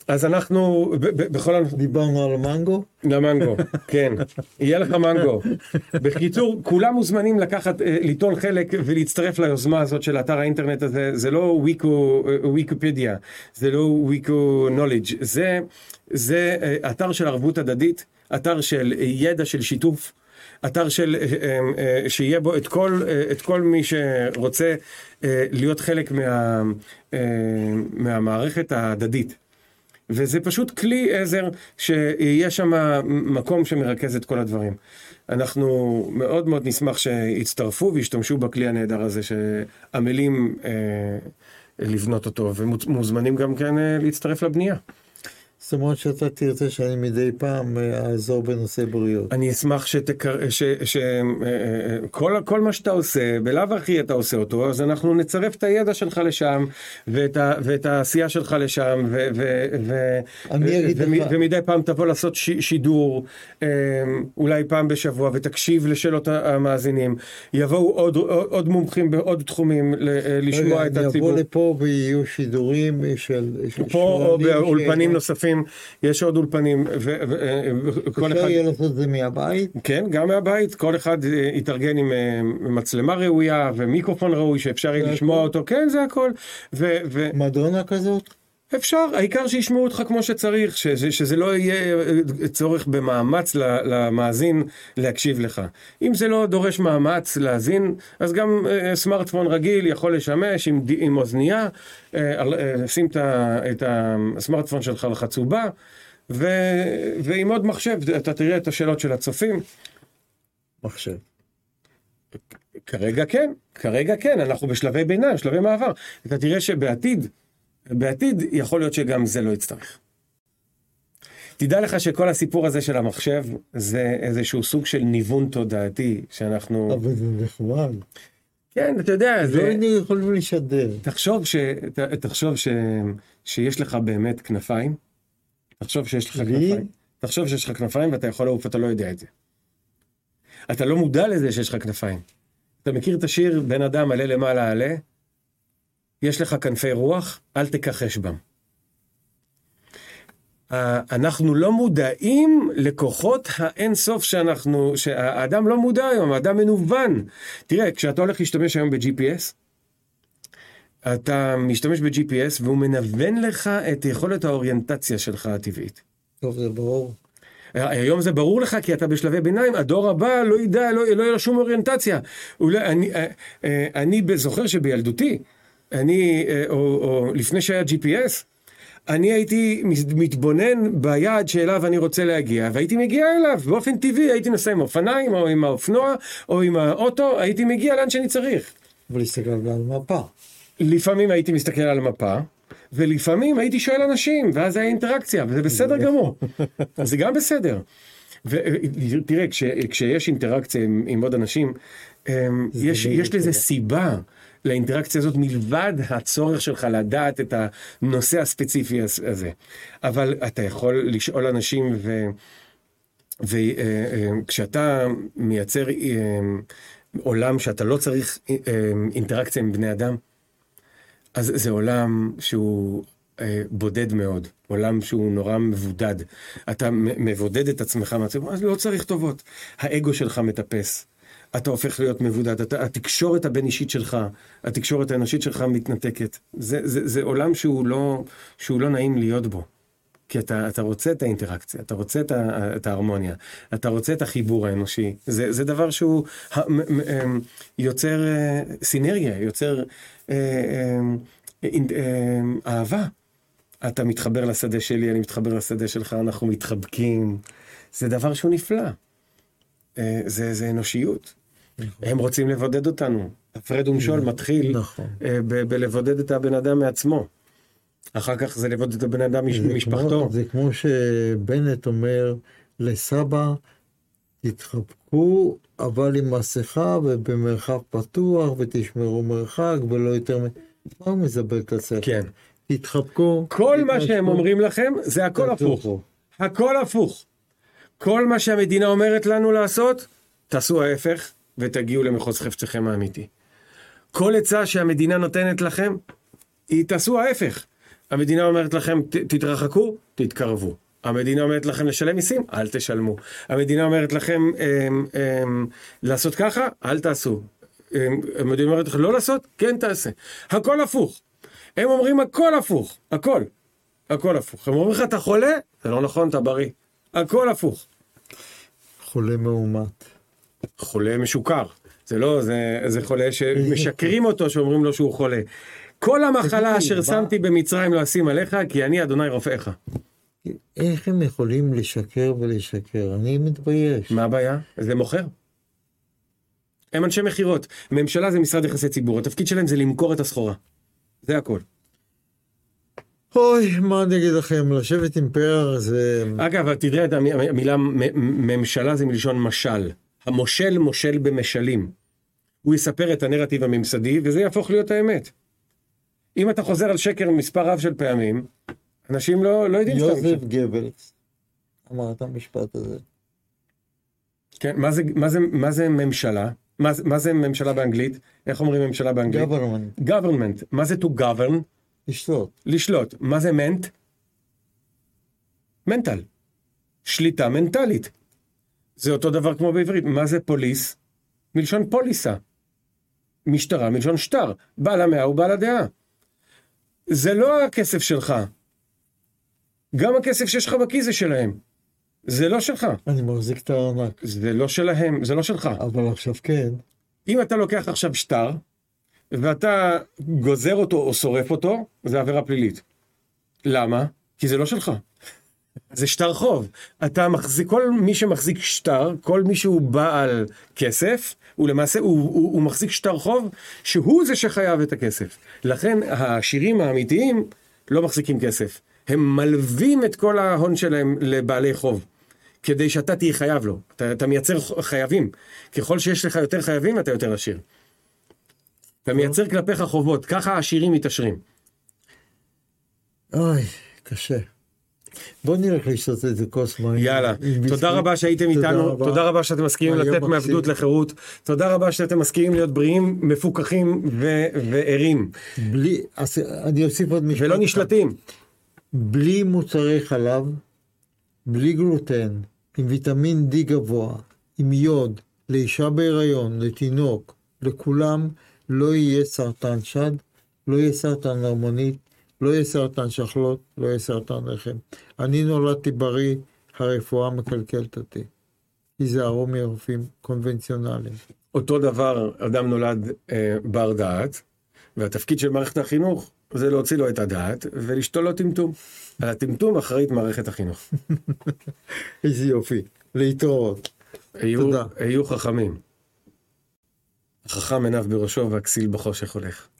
אז אנחנו, ב- ב- בכל הנושא, דיברנו על מנגו? למנגו, כן, יהיה לך מנגו. בקיצור, כולם מוזמנים לקחת, אה, ליטול חלק ולהצטרף ליוזמה הזאת של אתר האינטרנט הזה. זה לא ויקו, אה, ויקיפדיה, זה לא ויקו נולדג', זה, זה אה, אתר של ערבות הדדית, אתר של אה, ידע של שיתוף, אתר של, אה, אה, שיהיה בו את כל, אה, את כל מי שרוצה אה, להיות חלק מה, אה, מהמערכת ההדדית. וזה פשוט כלי עזר שיהיה שם מקום שמרכז את כל הדברים. אנחנו מאוד מאוד נשמח שיצטרפו וישתמשו בכלי הנהדר הזה שעמלים אה, לבנות אותו, ומוזמנים גם כן אה, להצטרף לבנייה. זאת אומרת שאתה תרצה שאני מדי פעם אעזור בנושא בריאות. אני אשמח שתקר... ש... ש... כל... כל מה שאתה עושה, בלאו הכי אתה עושה אותו, אז אנחנו נצרף את הידע שלך לשם, ואת, ה... ואת העשייה שלך לשם, ו... ו... ו... אני אגיד ו... לך... ומדי פעם תבוא לעשות ש... שידור, אולי פעם בשבוע, ותקשיב לשאלות המאזינים. יבואו עוד, עוד מומחים בעוד תחומים לשמוע את הציבור. אני אבוא לפה ויהיו שידורים של... פה או באולפנים נוספים. יש עוד אולפנים, וכל אחד... אפשר יהיה לעשות את זה מהבית? כן, גם מהבית. כל אחד יתארגן עם מצלמה ראויה ומיקרופון ראוי שאפשר יהיה לשמוע אותו. כן, זה הכל. מדונה כזאת? אפשר, העיקר שישמעו אותך כמו שצריך, שזה, שזה לא יהיה צורך במאמץ למאזין להקשיב לך. אם זה לא דורש מאמץ להאזין, אז גם סמארטפון רגיל יכול לשמש עם, עם אוזנייה, שים את הסמארטפון שלך על חצובה, ו, ועם עוד מחשב, אתה תראה את השאלות של הצופים. מחשב. כרגע כן, כרגע כן, אנחנו בשלבי ביניים, שלבי מעבר. אתה תראה שבעתיד, בעתיד יכול להיות שגם זה לא יצטרך. תדע לך שכל הסיפור הזה של המחשב זה איזשהו סוג של ניוון תודעתי שאנחנו... אבל זה נחמד. כן, אתה יודע, זה... לא היינו יכולים לשדר. תחשוב, ש... תחשוב ש... שיש לך באמת כנפיים. תחשוב שיש לך כנפיים. תחשוב שיש לך כנפיים ואתה יכול לעוף, אתה לא יודע את זה. אתה לא מודע לזה שיש לך כנפיים. אתה מכיר את השיר בן אדם עלה למעלה עלה? יש לך כנפי רוח, אל תכחש בם. אנחנו לא מודעים לכוחות האינסוף שאנחנו, שהאדם לא מודע היום, האדם מנוון. תראה, כשאתה הולך להשתמש היום ב-ג'י פי אס, אתה משתמש ב-ג'י פי אס והוא מנוון לך את יכולת האוריינטציה שלך הטבעית. טוב, זה ברור. היום זה ברור לך כי אתה בשלבי ביניים, הדור הבא לא ידע, לא, לא יהיה לו שום אוריינטציה. אולי, אני, אני זוכר שבילדותי, אני, או, או לפני שהיה ג'י פי אס, אני הייתי מתבונן ביעד שאליו אני רוצה להגיע, והייתי מגיע אליו, באופן טבעי, הייתי נוסע עם אופניים, או עם האופנוע, או עם האוטו, הייתי מגיע לאן שאני צריך. ולהסתכל על מפה. לפעמים הייתי מסתכל על המפה, ולפעמים הייתי שואל אנשים, ואז היה אינטראקציה, וזה בסדר גמור. זה גם בסדר. ותראה, כש, כשיש אינטראקציה עם, עם עוד אנשים, יש, יש לזה סיבה לאינטראקציה הזאת, מלבד הצורך שלך לדעת את הנושא הספציפי הזה. אבל אתה יכול לשאול אנשים, ו, וכשאתה מייצר עולם שאתה לא צריך אינטראקציה עם בני אדם, אז זה עולם שהוא אה, בודד מאוד, עולם שהוא נורא מבודד. אתה מבודד את עצמך מהציבור, אז לא צריך טובות. האגו שלך מטפס, אתה הופך להיות מבודד, אתה, התקשורת הבין אישית שלך, התקשורת האנושית שלך מתנתקת. זה, זה, זה עולם שהוא לא, שהוא לא נעים להיות בו. כי אתה, אתה רוצה את האינטראקציה, אתה רוצה את, ה, את ההרמוניה, אתה רוצה את החיבור האנושי. זה, זה דבר שהוא יוצר סינרגיה, יוצר אהבה. אתה מתחבר לשדה שלי, אני מתחבר לשדה שלך, אנחנו מתחבקים. זה דבר שהוא נפלא. זה, זה אנושיות. נכון. הם רוצים לבודד אותנו. הפרד ומשול מתחיל נכון. ב- בלבודד את הבן אדם מעצמו. אחר כך זה לבודד את הבן אדם ממשפחתו. זה כמו שבנט אומר לסבא, תתחבקו, אבל עם מסכה ובמרחב פתוח, ותשמרו מרחק, ולא יותר... מה הוא מזבל את הספר? כן. תתחבקו. כל מה שהם אומרים לכם, זה הכל הפוך. הכל הפוך. כל מה שהמדינה אומרת לנו לעשות, תעשו ההפך, ותגיעו למחוז חפצכם האמיתי. כל עצה שהמדינה נותנת לכם, היא תעשו ההפך. המדינה אומרת לכם, ת, תתרחקו, תתקרבו. המדינה אומרת לכם לשלם מיסים, אל תשלמו. המדינה אומרת לכם אמ, אמ, לעשות ככה, אל תעשו. אמ, המדינה אומרת לכם לא לעשות, כן תעשה. הכל הפוך. הם אומרים הכל הפוך, הכל. הכל הפוך. הם אומרים לך, אתה חולה? זה לא נכון, אתה בריא. הכל הפוך. חולה מאומת. חולה משוקר. זה לא, זה, זה חולה שמשקרים אותו, שאומרים לו שהוא חולה. כל המחלה אשר שמתי במצרים לא אשים עליך, כי אני אדוני רופאיך. איך הם יכולים לשקר ולשקר? אני מתבייש. מה הבעיה? זה מוכר. הם אנשי מחירות. ממשלה זה משרד יחסי ציבור. התפקיד שלהם זה למכור את הסחורה. זה הכל. אוי, מה אני אגיד לכם? לשבת עם פאר זה... אגב, תדעי את המילה ממשלה זה מלשון משל. המושל מושל במשלים. הוא יספר את הנרטיב הממסדי, וזה יהפוך להיות האמת. אם אתה חוזר על שקר מספר רב של פעמים, אנשים לא, לא יודעים שאתה... יוזף גבלס אמר את המשפט הזה. כן, מה זה, מה זה, מה זה ממשלה? מה, מה זה ממשלה באנגלית? איך אומרים ממשלה באנגלית? government. government. מה זה to govern? לשלוט. לשלוט. מה זה ment? mental. שליטה מנטלית. זה אותו דבר כמו בעברית. מה זה פוליס? מלשון פוליסה. משטרה מלשון שטר. בעל המאה הוא בעל הדעה. זה לא הכסף שלך. גם הכסף שיש לך בכיס זה שלהם. זה לא שלך. אני מחזיק את הארנק. זה לא שלהם, זה לא שלך. אבל עכשיו כן. אם אתה לוקח עכשיו שטר, ואתה גוזר אותו או שורף אותו, זה עבירה פלילית. למה? כי זה לא שלך. זה שטר חוב. אתה מחזיק, כל מי שמחזיק שטר, כל מי שהוא בעל כסף, הוא למעשה, הוא, הוא, הוא מחזיק שטר חוב, שהוא זה שחייב את הכסף. לכן העשירים האמיתיים לא מחזיקים כסף. הם מלווים את כל ההון שלהם לבעלי חוב, כדי שאתה תהיה חייב לו. אתה, אתה מייצר חייבים. ככל שיש לך יותר חייבים, אתה יותר עשיר. אתה מייצר כלפיך חובות. ככה העשירים מתעשרים. אוי, קשה. בוא נלך לשתות איזה כוס מים. יאללה. תודה רבה שהייתם איתנו. תודה רבה שאתם מסכימים לתת מעבדות לחירות. תודה רבה שאתם מסכימים להיות בריאים, מפוקחים וערים. בלי, אני אוסיף עוד משפט. ולא נשלטים. בלי מוצרי חלב, בלי גלוטן, עם ויטמין די גבוה, עם יוד, לאישה בהיריון, לתינוק, לכולם, לא יהיה סרטן שד, לא יהיה סרטן הרמונית, לא יהיה סרטן שחלות, לא יהיה סרטן רחם. אני נולדתי בריא, הרפואה מקלקלת אותי. היזהרו מרופאים קונבנציונליים. אותו דבר, אדם נולד אה, בר דעת, והתפקיד של מערכת החינוך זה להוציא לו את הדעת ולשתול לו טמטום. על הטמטום אחראית מערכת החינוך. איזה יופי, להתראות. היו, היו חכמים. החכם עיניו בראשו והכסיל בחושך הולך.